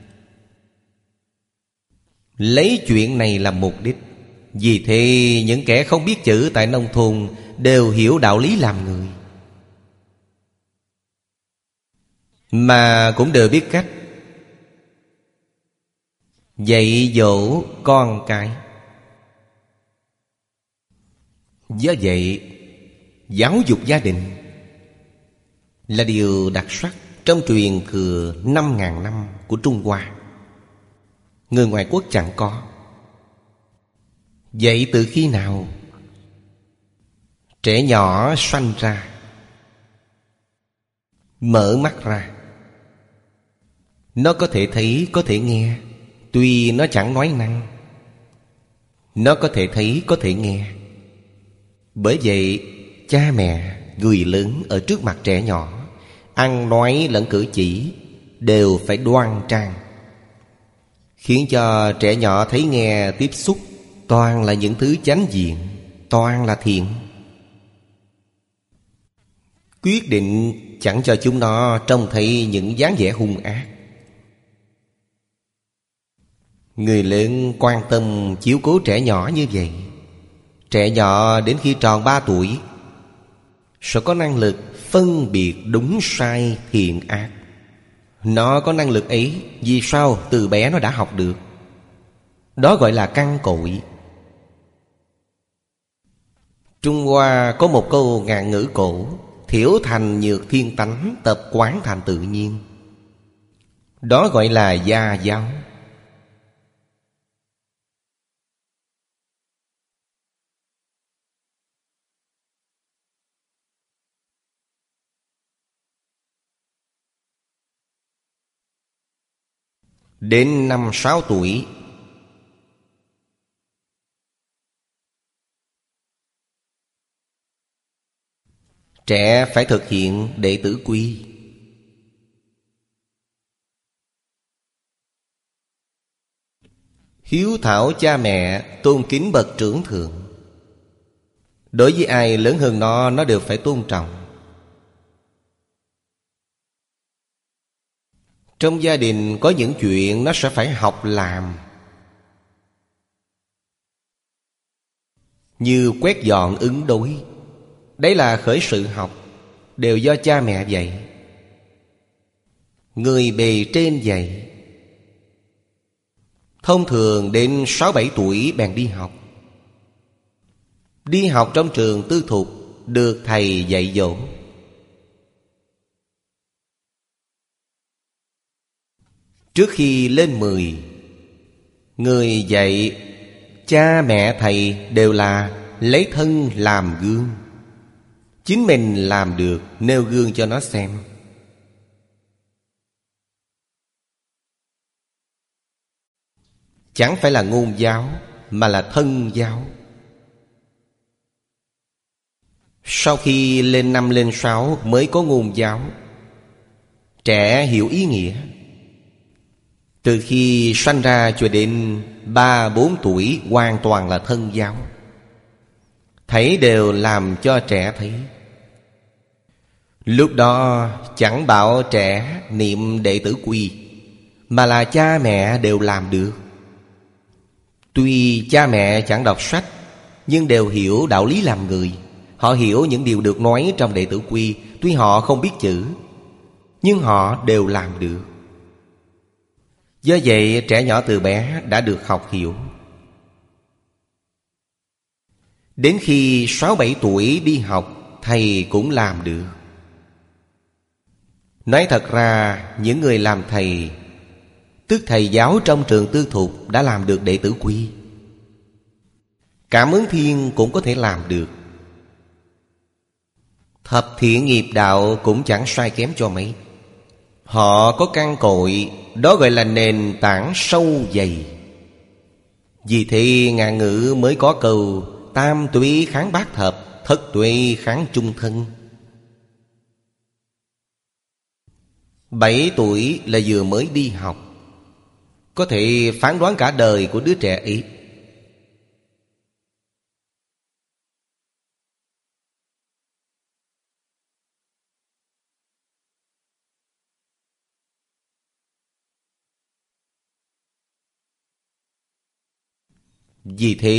Lấy chuyện này làm mục đích. Vì thế những kẻ không biết chữ tại nông thôn đều hiểu đạo lý làm người, mà cũng đều biết cách dạy dỗ con cái. Do vậy, giáo dục gia đình là điều đặc sắc trong truyền thừa năm ngàn năm của Trung Hoa. Người ngoại quốc chẳng có. Vậy từ khi nào? Trẻ nhỏ sanh ra, mở mắt ra, nó có thể thấy, có thể nghe. Tuy nó chẳng nói năng, nó có thể thấy, có thể nghe. Bởi vậy cha mẹ, người lớn ở trước mặt trẻ nhỏ, ăn nói lẫn cử chỉ đều phải đoan trang, khiến cho trẻ nhỏ thấy nghe tiếp xúc toàn là những thứ chánh diện, toàn là thiện. Quyết định chẳng cho chúng nó trông thấy những dáng vẻ hung ác. Người lớn quan tâm chiếu cố trẻ nhỏ như vậy, Trẻ nhỏ đến khi tròn ba tuổi sẽ có năng lực phân biệt đúng sai thiện ác. Nó có năng lực ấy vì sao? Từ bé nó đã học được. Đó gọi là căn cội. Trung Hoa có một câu ngạn ngữ cổ: thiểu thành nhược thiên tánh, tập quán thành tự nhiên. Đó gọi là gia giáo. Đến năm sáu tuổi, trẻ phải thực hiện đệ tử quy. Hiếu thảo cha mẹ, tôn kính bậc trưởng thượng. Đối với ai lớn hơn nó, nó đều phải tôn trọng. Trong gia đình có những chuyện nó sẽ phải học làm, như quét dọn ứng đối. Đấy là khởi sự học, đều do cha mẹ dạy, người bề trên dạy. Thông thường đến sáu bảy tuổi bèn đi học. Đi học trong trường tư thục, được thầy dạy dỗ. Trước khi lên mười, người dạy, cha mẹ thầy đều là lấy thân làm gương. Chính mình làm được, nêu gương cho nó xem. Chẳng phải là ngôn giáo, mà là thân giáo. Sau khi lên năm lên sáu mới có ngôn giáo. Trẻ hiểu ý nghĩa. Từ khi sanh ra cho đến ba bốn tuổi hoàn toàn là thân giáo. Thầy đều làm cho trẻ thấy. Lúc đó chẳng bảo trẻ niệm đệ tử quy, mà là cha mẹ đều làm được. Tuy cha mẹ chẳng đọc sách, nhưng đều hiểu đạo lý làm người. Họ hiểu những điều được nói trong đệ tử quy. Tuy họ không biết chữ, nhưng họ đều làm được. Do vậy trẻ nhỏ từ bé đã được học hiểu. Đến khi sáu bảy tuổi đi học, thầy cũng làm được. Nói thật ra, những người làm thầy, tức thầy giáo trong trường tư thục, đã làm được đệ tử quy. Cảm ứng thiên cũng có thể làm được. Thập thiện nghiệp đạo cũng chẳng sai kém cho mấy. Họ có căn cội, đó gọi là nền tảng sâu dày. Vì thế ngạn ngữ mới có câu tam tuế kháng bát thập, thất tuế kháng chung thân. Bảy tuổi là vừa mới đi học, có thể phán đoán cả đời của đứa trẻ ấy. Vì thế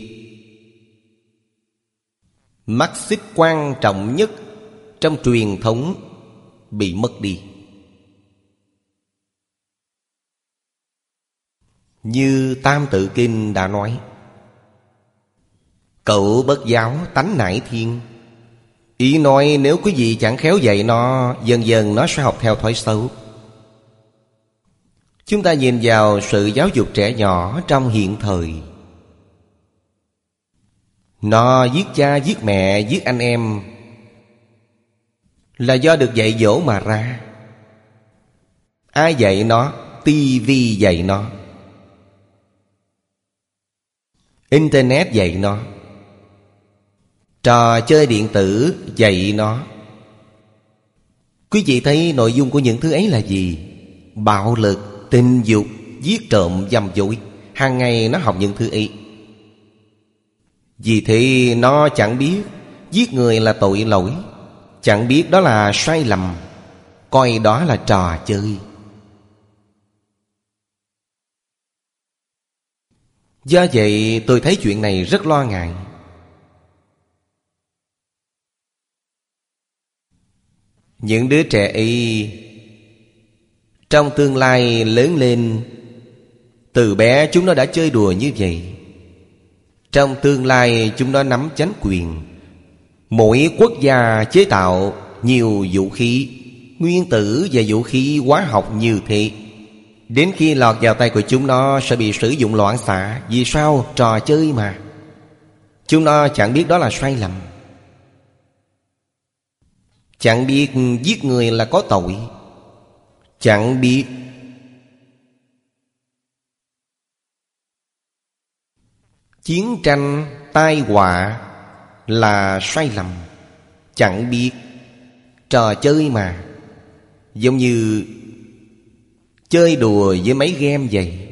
mắt xích quan trọng nhất trong truyền thống bị mất đi. Như Tam Tự Kinh đã nói: cậu bất giáo tánh nải thiên. Ý nói nếu quý vị chẳng khéo dạy nó, dần dần nó sẽ học theo thói xấu. Chúng ta nhìn vào sự giáo dục trẻ nhỏ trong hiện thời. Nó giết cha, giết mẹ, giết anh em là do được dạy dỗ mà ra. Ai dạy nó? Tivi dạy nó, Internet dạy nó, trò chơi điện tử dạy nó. Quý vị thấy nội dung của những thứ ấy là gì? Bạo lực, tình dục, giết trộm, dâm dối. Hàng ngày nó học những thứ ấy. Vì thế nó chẳng biết giết người là tội lỗi, chẳng biết đó là sai lầm, coi đó là trò chơi. Do vậy tôi thấy chuyện này rất lo ngại. Những đứa trẻ ấy trong tương lai lớn lên, từ bé chúng nó đã chơi đùa như vậy. Trong tương lai chúng nó nắm chánh quyền. Mỗi quốc gia chế tạo nhiều vũ khí, nguyên tử và vũ khí hóa học như thế. Đến khi lọt vào tay của chúng nó sẽ bị sử dụng loạn xạ. Vì sao? Trò chơi mà. Chúng nó chẳng biết đó là sai lầm, chẳng biết giết người là có tội, chẳng biết chiến tranh tai họa là sai lầm, chẳng biết. Trò chơi mà. Giống như chơi đùa với máy game vậy.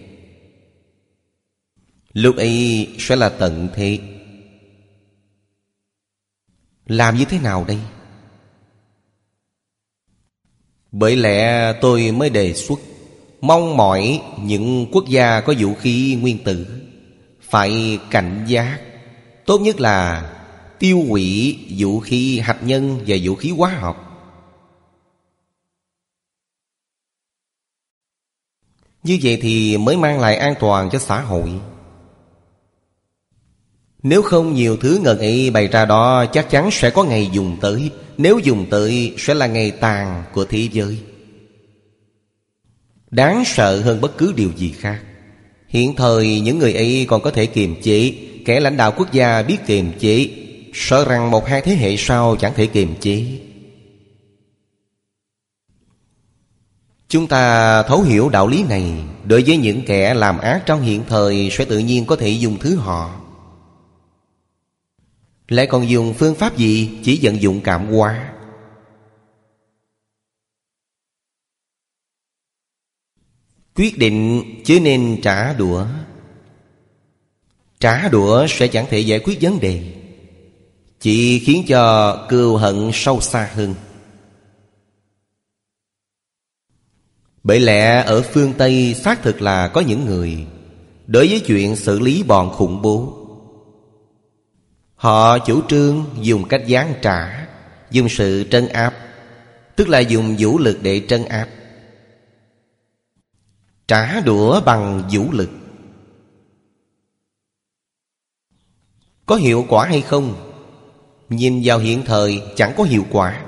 Lúc ấy sẽ là tận thế. Làm như thế nào đây? Bởi lẽ tôi mới đề xuất mong mỏi những quốc gia có vũ khí nguyên tử phải cảnh giác. Tốt nhất là tiêu hủy vũ khí hạt nhân và vũ khí hóa học. Như vậy thì mới mang lại an toàn cho xã hội. Nếu không, nhiều thứ ngần ấy bày ra đó chắc chắn sẽ có ngày dùng tới. Nếu dùng tới sẽ là ngày tàn của thế giới. Đáng sợ hơn bất cứ điều gì khác. Hiện thời những người ấy còn có thể kiềm chế. Kẻ lãnh đạo quốc gia biết kiềm chế, sợ rằng một hai thế hệ sau chẳng thể kiềm chế. Chúng ta thấu hiểu đạo lý này, đối với những kẻ làm ác trong hiện thời sẽ tự nhiên có thể dùng thứ họ. Lại còn dùng phương pháp gì? Chỉ vận dụng cảm hóa. Quyết định chứ nên trả đũa. Trả đũa sẽ chẳng thể giải quyết vấn đề, chỉ khiến cho cừu hận sâu xa hơn. Bởi lẽ ở phương Tây xác thực là có những người đối với chuyện xử lý bọn khủng bố, họ chủ trương dùng cách giáng trả, dùng sự trấn áp, tức là dùng vũ lực để trấn áp. Trả đũa bằng vũ lực có hiệu quả hay không? Nhìn vào hiện thời chẳng có hiệu quả.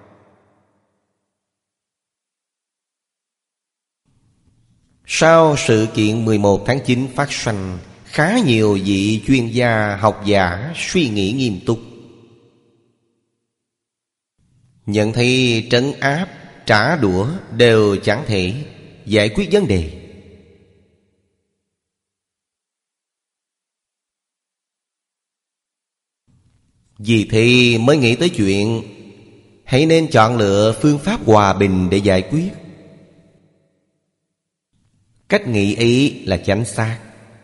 Sau sự kiện mười một tháng chín phát sanh, khá nhiều vị chuyên gia học giả suy nghĩ nghiêm túc, nhận thấy trấn áp, trả đũa đều chẳng thể giải quyết vấn đề. Vì thế mới nghĩ tới chuyện hãy nên chọn lựa phương pháp hòa bình để giải quyết. Cách nghĩ ấy là chính xác.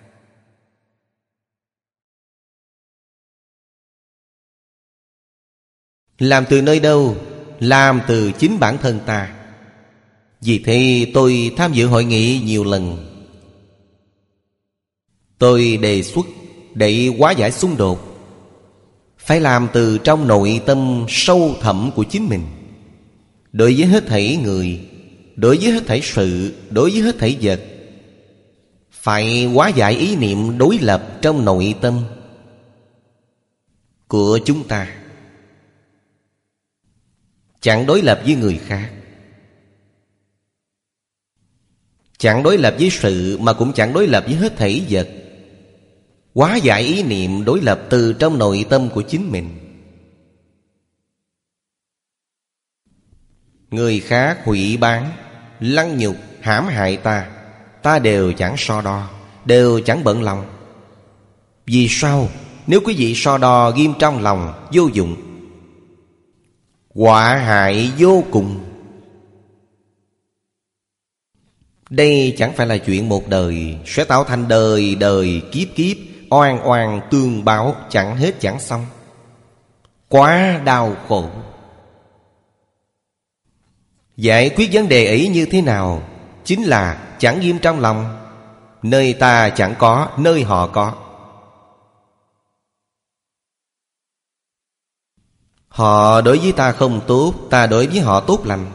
Làm từ nơi đâu? Làm từ chính bản thân ta. Vì thế tôi tham dự hội nghị nhiều lần. Tôi đề xuất để hóa giải xung đột phải làm từ trong nội tâm sâu thẳm của chính mình. Đối với hết thảy người, đối với hết thảy sự, đối với hết thảy vật, phải hóa giải ý niệm đối lập trong nội tâm của chúng ta. Chẳng đối lập với người khác, chẳng đối lập với sự, mà cũng chẳng đối lập với hết thảy vật. Hóa giải ý niệm đối lập từ trong nội tâm của chính mình. Người khác hủy bán, lăng nhục, hãm hại ta, ta đều chẳng so đo, đều chẳng bận lòng. Vì sao? Nếu quý vị so đo ghim trong lòng, vô dụng, họa hại vô cùng. Đây chẳng phải là chuyện một đời, sẽ tạo thành đời đời kiếp kiếp, oan oan tương báo, chẳng hết chẳng xong. Quá đau khổ. Giải quyết vấn đề ấy như thế nào? Chính là chẳng ghim trong lòng. Nơi ta chẳng có, nơi họ có. Họ đối với ta không tốt, ta đối với họ tốt lành.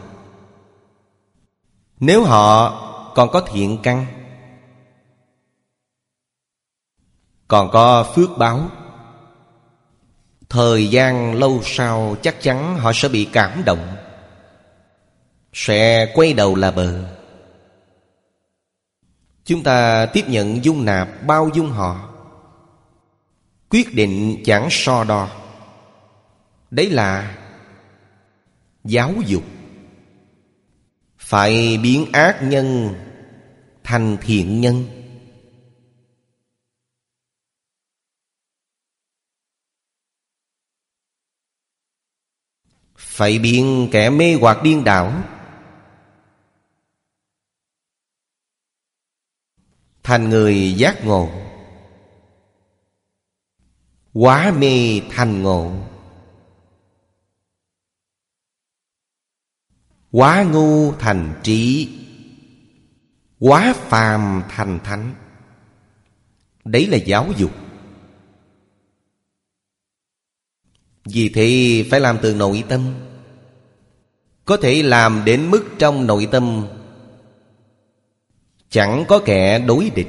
Nếu họ còn có thiện căn, còn có phước báo, thời gian lâu sau chắc chắn họ sẽ bị cảm động, sẽ quay đầu là bờ. Chúng ta tiếp nhận, dung nạp, bao dung họ, quyết định chẳng so đo. Đấy là giáo dục. Phải biến ác nhân thành thiện nhân. Phải biến kẻ mê hoặc điên đảo thành người giác ngộ, hóa mê thành ngộ, hóa ngu thành trí, hóa phàm thành thánh. Đấy là giáo dục. Vì thế phải làm từ nội tâm. Có thể làm đến mức trong nội tâm chẳng có kẻ đối địch.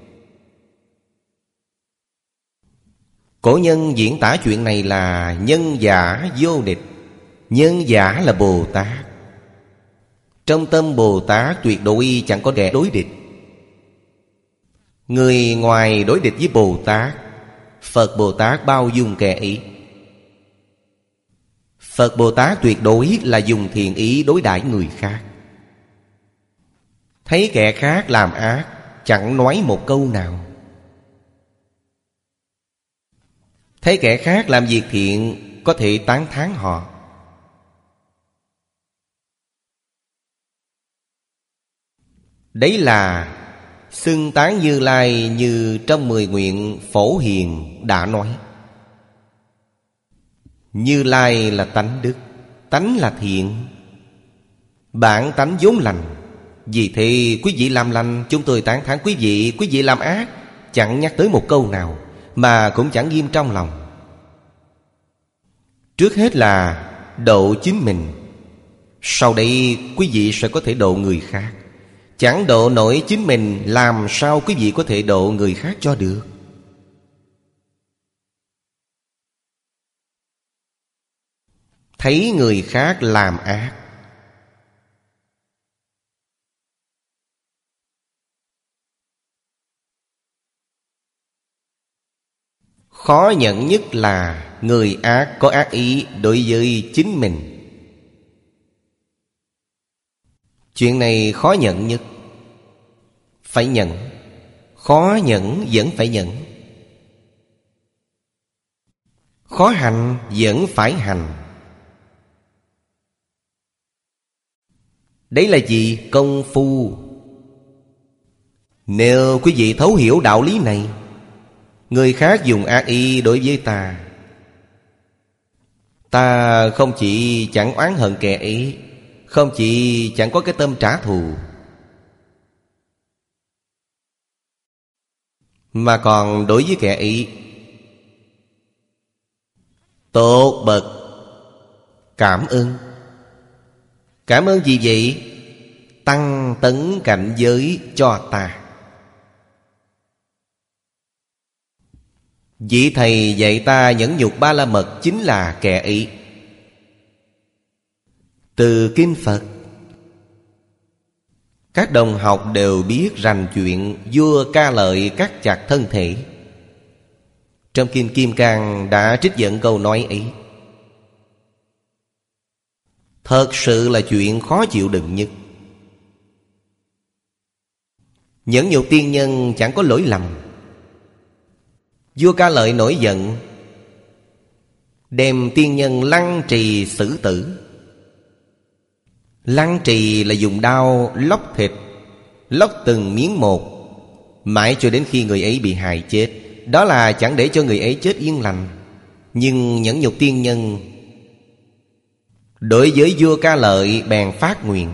Cổ nhân diễn tả chuyện này là nhân giả vô địch. Nhân giả là Bồ Tát. Trong tâm Bồ Tát tuyệt đối chẳng có kẻ đối địch. Người ngoài đối địch với Bồ Tát, Phật Bồ Tát bao dung kẻ ý. Phật Bồ Tát tuyệt đối là dùng thiện ý đối đãi người khác. Thấy kẻ khác làm ác, chẳng nói một câu nào. Thấy kẻ khác làm việc thiện, có thể tán thán họ. Đấy là xưng tán Như Lai, như trong mười nguyện Phổ Hiền đã nói. Như Lai là tánh đức, tánh là thiện, bản tánh vốn lành. Vì thế quý vị làm lành, chúng tôi tán thán quý vị. Quý vị làm ác, chẳng nhắc tới một câu nào, mà cũng chẳng ghim trong lòng. Trước hết là độ chính mình, sau đây quý vị sẽ có thể độ người khác. Chẳng độ nổi chính mình, làm sao quý vị có thể độ người khác cho được? Thấy người khác làm ác, khó nhận nhất là người ác có ác ý đối với chính mình. Chuyện này khó nhận nhất. Phải nhận. Khó nhận vẫn phải nhận. Khó hành vẫn phải hành. Đấy là gì? Công phu. Nếu quý vị thấu hiểu đạo lý này, người khác dùng ác ý đối với ta, ta không chỉ chẳng oán hận kẻ ấy, không chỉ chẳng có cái tâm trả thù, mà còn đối với kẻ ấy tốt bậc cảm ơn. Cảm ơn gì vậy? Tăng tấn cảnh giới cho ta. Vị thầy dạy ta nhẫn nhục ba la mật chính là kẻ ấy. Từ kinh Phật, các đồng học đều biết rành chuyện vua Ca Lợi cắt chặt thân thể. Trong kinh Kim Cang đã trích dẫn câu nói ấy. Thật sự là chuyện khó chịu đựng nhất. Nhẫn nhục tiên nhân chẳng có lỗi lầm. Vua Ca Lợi nổi giận, đem tiên nhân lăng trì xử tử. Lăng trì là dùng đao lóc thịt, lóc từng miếng một, mãi cho đến khi người ấy bị hại chết. Đó là chẳng để cho người ấy chết yên lành. Nhưng nhẫn nhục tiên nhân đối với vua Ca Lợi bèn phát nguyện: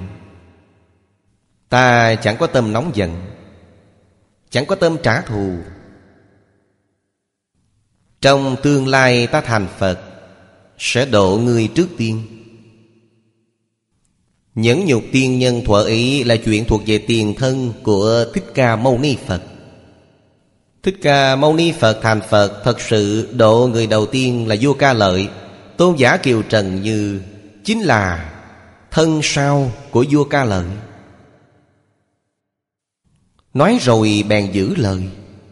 ta chẳng có tâm nóng giận, chẳng có tâm trả thù. Trong tương lai ta thành Phật, sẽ độ ngươi trước tiên. Nhẫn nhục tiên nhân thuở ý là chuyện thuộc về tiền thân của Thích Ca Mâu Ni Phật. Thích Ca Mâu Ni Phật thành Phật, thật sự độ người đầu tiên là vua Ca Lợi. Tôn giả Kiều Trần Như chính là thân sau của vua Ca Lợi. Nói rồi bèn giữ lời.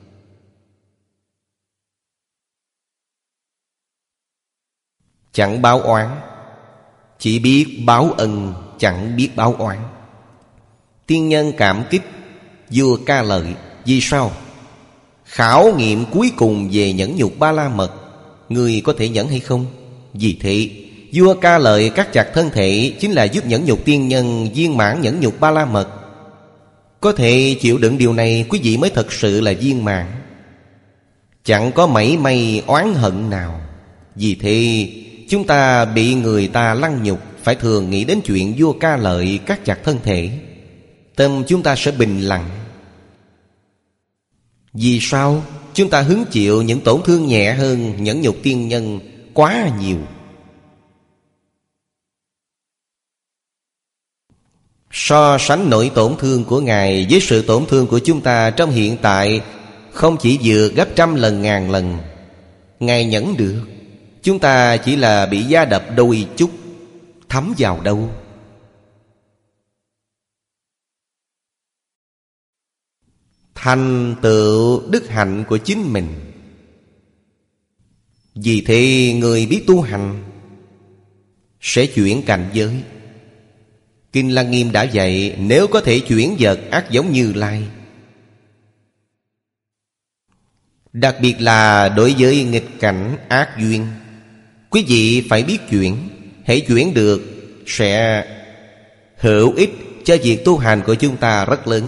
Chẳng báo oán, chỉ biết báo ân, chẳng biết báo oán. Tiên nhân cảm kích vua Ca Lợi. Vì sao? Khảo nghiệm cuối cùng về nhẫn nhục ba la mật, người có thể nhẫn hay không? Vì thế vua Ca Lợi cắt chặt thân thể, chính là giúp nhẫn nhục tiên nhân viên mãn nhẫn nhục ba la mật. Có thể chịu đựng điều này, quý vị mới thật sự là viên mãn, chẳng có mảy may oán hận nào. Vì thế chúng ta bị người ta lăng nhục, phải thường nghĩ đến chuyện vua Ca Lợi cắt chặt thân thể, tâm chúng ta sẽ bình lặng. Vì sao? Chúng ta hứng chịu những tổn thương nhẹ hơn nhẫn nhục tiên nhân quá nhiều. So sánh nỗi tổn thương của Ngài với sự tổn thương của chúng ta trong hiện tại, không chỉ vượt gấp trăm lần ngàn lần. Ngài nhẫn được, chúng ta chỉ là bị va đập đôi chút, thấm vào đâu. Thành tựu đức hạnh của chính mình. Vì thế người biết tu hành sẽ chuyển cảnh giới. Kinh Lăng Nghiêm đã dạy, nếu có thể chuyển vật ắt giống Như Lai. Đặc biệt là đối với nghịch cảnh ác duyên, quý vị phải biết chuyển. Hãy chuyển được sẽ hữu ích cho việc tu hành của chúng ta rất lớn,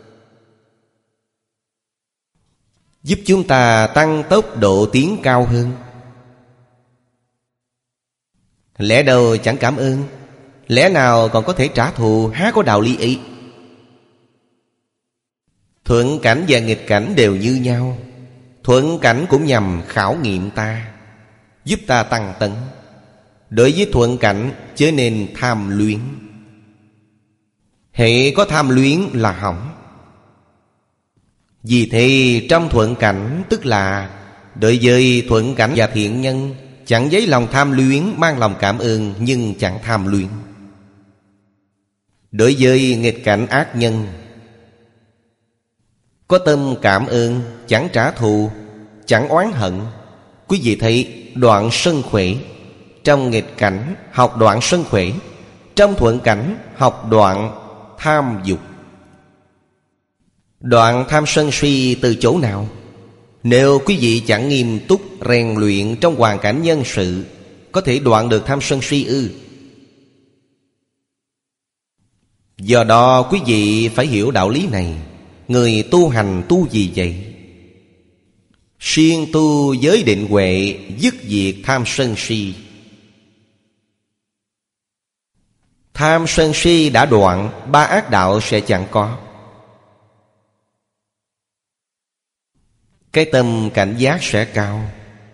giúp chúng ta tăng tốc độ tiến cao hơn. Lẽ đâu chẳng cảm ơn, lẽ nào còn có thể trả thù, há có đạo lý ấy. Thuận cảnh và nghịch cảnh đều như nhau. Thuận cảnh cũng nhằm khảo nghiệm ta, giúp ta tăng tấn. Đối với thuận cảnh chớ nên tham luyến. Hễ có tham luyến là hỏng. Vì thế trong thuận cảnh, tức là đối với thuận cảnh và thiện nhân, chẳng dấy lòng tham luyến, mang lòng cảm ơn nhưng chẳng tham luyến. Đối với nghịch cảnh ác nhân, có tâm cảm ơn, chẳng trả thù, chẳng oán hận. Quý vị thấy đoạn sân khỏe. Trong nghịch cảnh học đoạn sân khỏe, trong thuận cảnh học đoạn tham dục. Đoạn tham sân si từ chỗ nào? Nếu quý vị chẳng nghiêm túc rèn luyện trong hoàn cảnh nhân sự, có thể đoạn được tham sân si ư? Do đó quý vị phải hiểu đạo lý này. Người tu hành tu gì vậy? Siêng tu giới định huệ, dứt diệt tham sân si. Tham sân si đã đoạn, ba ác đạo sẽ chẳng có. Cái tâm cảnh giác sẽ cao.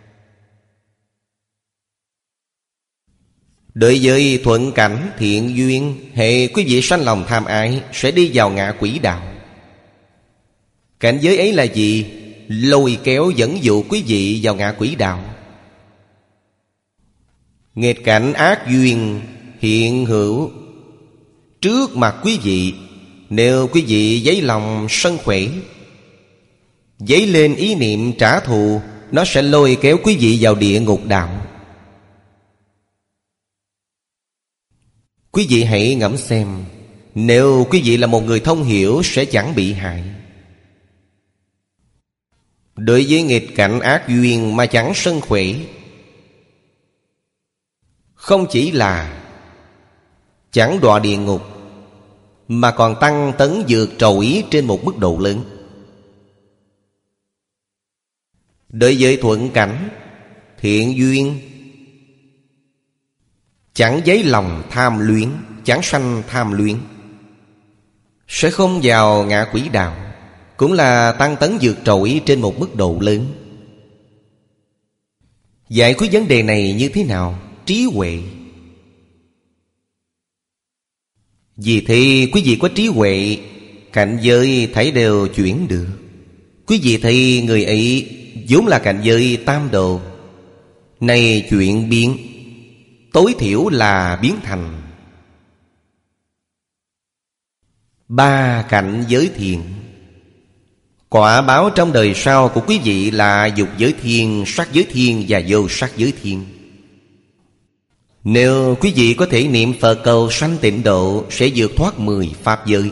Đối với thuận cảnh thiện duyên, hệ quý vị sanh lòng tham ái, sẽ đi vào ngạ quỷ đạo. Cảnh giới ấy là gì? Lôi kéo dẫn dụ quý vị vào ngạ quỷ đạo. Nghịch cảnh ác duyên hiện hữu trước mặt quý vị, nếu quý vị dấy lòng sân khỏe, dấy lên ý niệm trả thù, nó sẽ lôi kéo quý vị vào địa ngục đạo. Quý vị hãy ngẫm xem, nếu quý vị là một người thông hiểu sẽ chẳng bị hại. Đối với nghịch cảnh ác duyên mà chẳng sân khỏe, không chỉ là chẳng đọa địa ngục, mà còn tăng tấn vượt trội trên một mức độ lớn. Đối với thuận cảnh thiện duyên, chẳng dấy lòng tham luyến, chẳng sanh tham luyến, sẽ không vào ngạ quỷ đạo, cũng là tăng tấn vượt trội trên một mức độ lớn. Giải quyết vấn đề này như thế nào? trí huệ. Vì thế quý vị có trí huệ, cảnh giới thấy đều chuyển được. Quý vị thấy người ấy vốn là cảnh giới tam độ, này chuyển biến, tối thiểu là biến thành ba cảnh giới thiền. Quả báo trong đời sau của quý vị là dục giới thiên, sắc giới thiên và vô sắc giới thiên. Nếu quý vị có thể niệm Phật cầu sanh tịnh độ, sẽ vượt thoát mười pháp giới.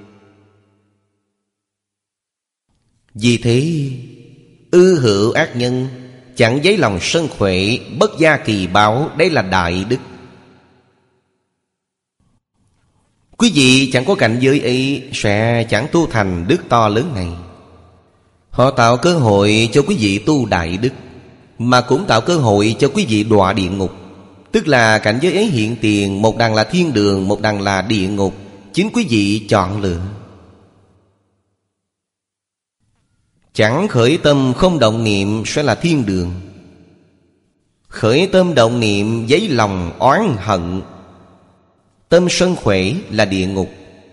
Vì thế ư hữu ác nhân, chẳng dấy lòng sân khỏe, bất gia kỳ báo. Đây là đại đức. Quý vị chẳng có cảnh giới ấy, sẽ chẳng tu thành đức to lớn này. Họ tạo cơ hội cho quý vị tu đại đức, mà cũng tạo cơ hội cho quý vị đọa địa ngục. Tức là cảnh giới ấy hiện tiền, một đằng là thiên đường, một đằng là địa ngục. Chính quý vị chọn lựa. Chẳng khởi tâm không động niệm sẽ là thiên đường. Khởi tâm động niệm giấy lòng oán hận, tâm sân khỏe là địa ngục.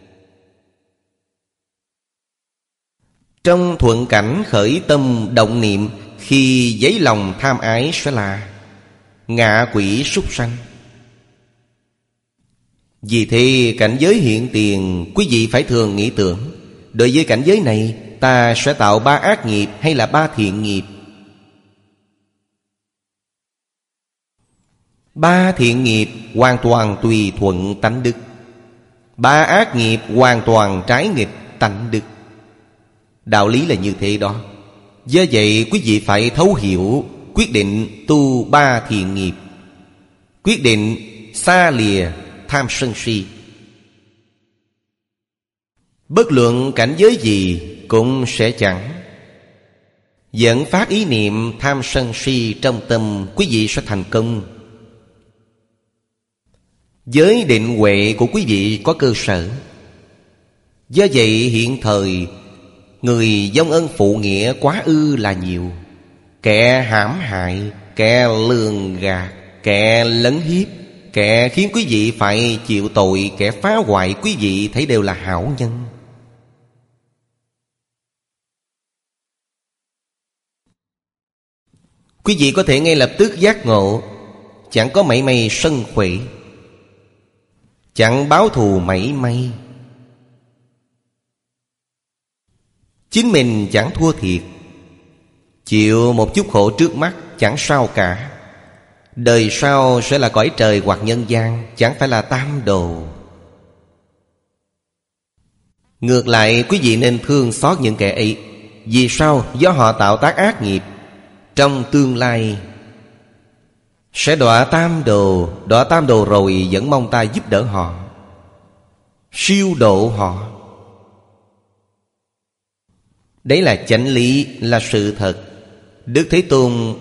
Trong thuận cảnh khởi tâm động niệm, khi giấy lòng tham ái sẽ là ngạ quỷ súc sanh. Vì thế cảnh giới hiện tiền, quý vị phải thường nghĩ tưởng, đối với cảnh giới này ta sẽ tạo ba ác nghiệp hay là ba thiện nghiệp? Ba thiện nghiệp hoàn toàn tùy thuận tánh đức, ba ác nghiệp hoàn toàn trái nghịch tánh đức. Đạo lý là như thế đó. Do vậy quý vị phải thấu hiểu, quyết định tu ba thiện nghiệp, quyết định xa lìa tham sân si. Bất luận cảnh giới gì cũng sẽ chẳng dẫn phát ý niệm tham sân si trong tâm, quý vị sẽ thành công. Giới định huệ của quý vị có cơ sở. Do vậy hiện thời người vong ân phụ nghĩa quá ư là nhiều. Kẻ hãm hại, kẻ lường gạt, kẻ lấn hiếp, kẻ khiến quý vị phải chịu tội, kẻ phá hoại quý vị thấy đều là hảo nhân. Quý vị có thể ngay lập tức giác ngộ, chẳng có mảy may sân khỏe, chẳng báo thù mảy may. Chính mình chẳng thua thiệt, chịu một chút khổ trước mắt chẳng sao cả. Đời sau sẽ là cõi trời hoặc nhân gian, chẳng phải là tam đồ. Ngược lại quý vị nên thương xót những kẻ ấy. Vì sao? Do họ tạo tác ác nghiệp, trong tương lai sẽ đọa tam đồ. Đọa tam đồ rồi vẫn mong ta giúp đỡ họ, siêu độ họ. Đấy là chánh lý, là sự thật. Đức Thế Tôn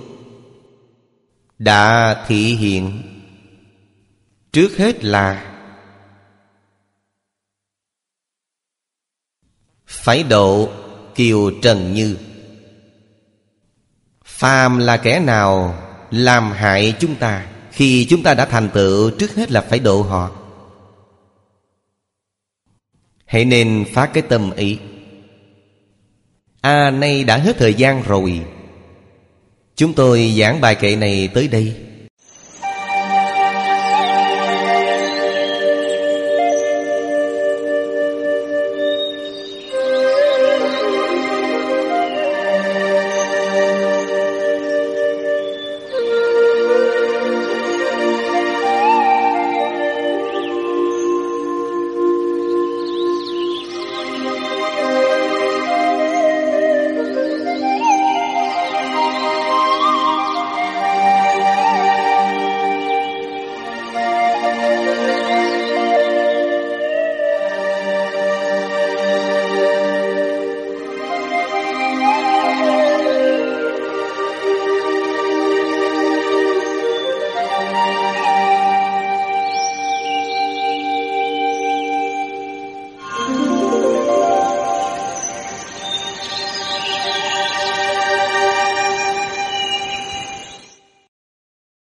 đã thị hiện. Trước hết là phải độ Kiều Trần Như. Phàm là kẻ nào làm hại chúng ta, khi chúng ta đã thành tựu, trước hết là phải độ họ. Hãy nên phát cái tâm ý. À nay đã hết thời gian rồi, chúng tôi giảng bài kệ này tới đây.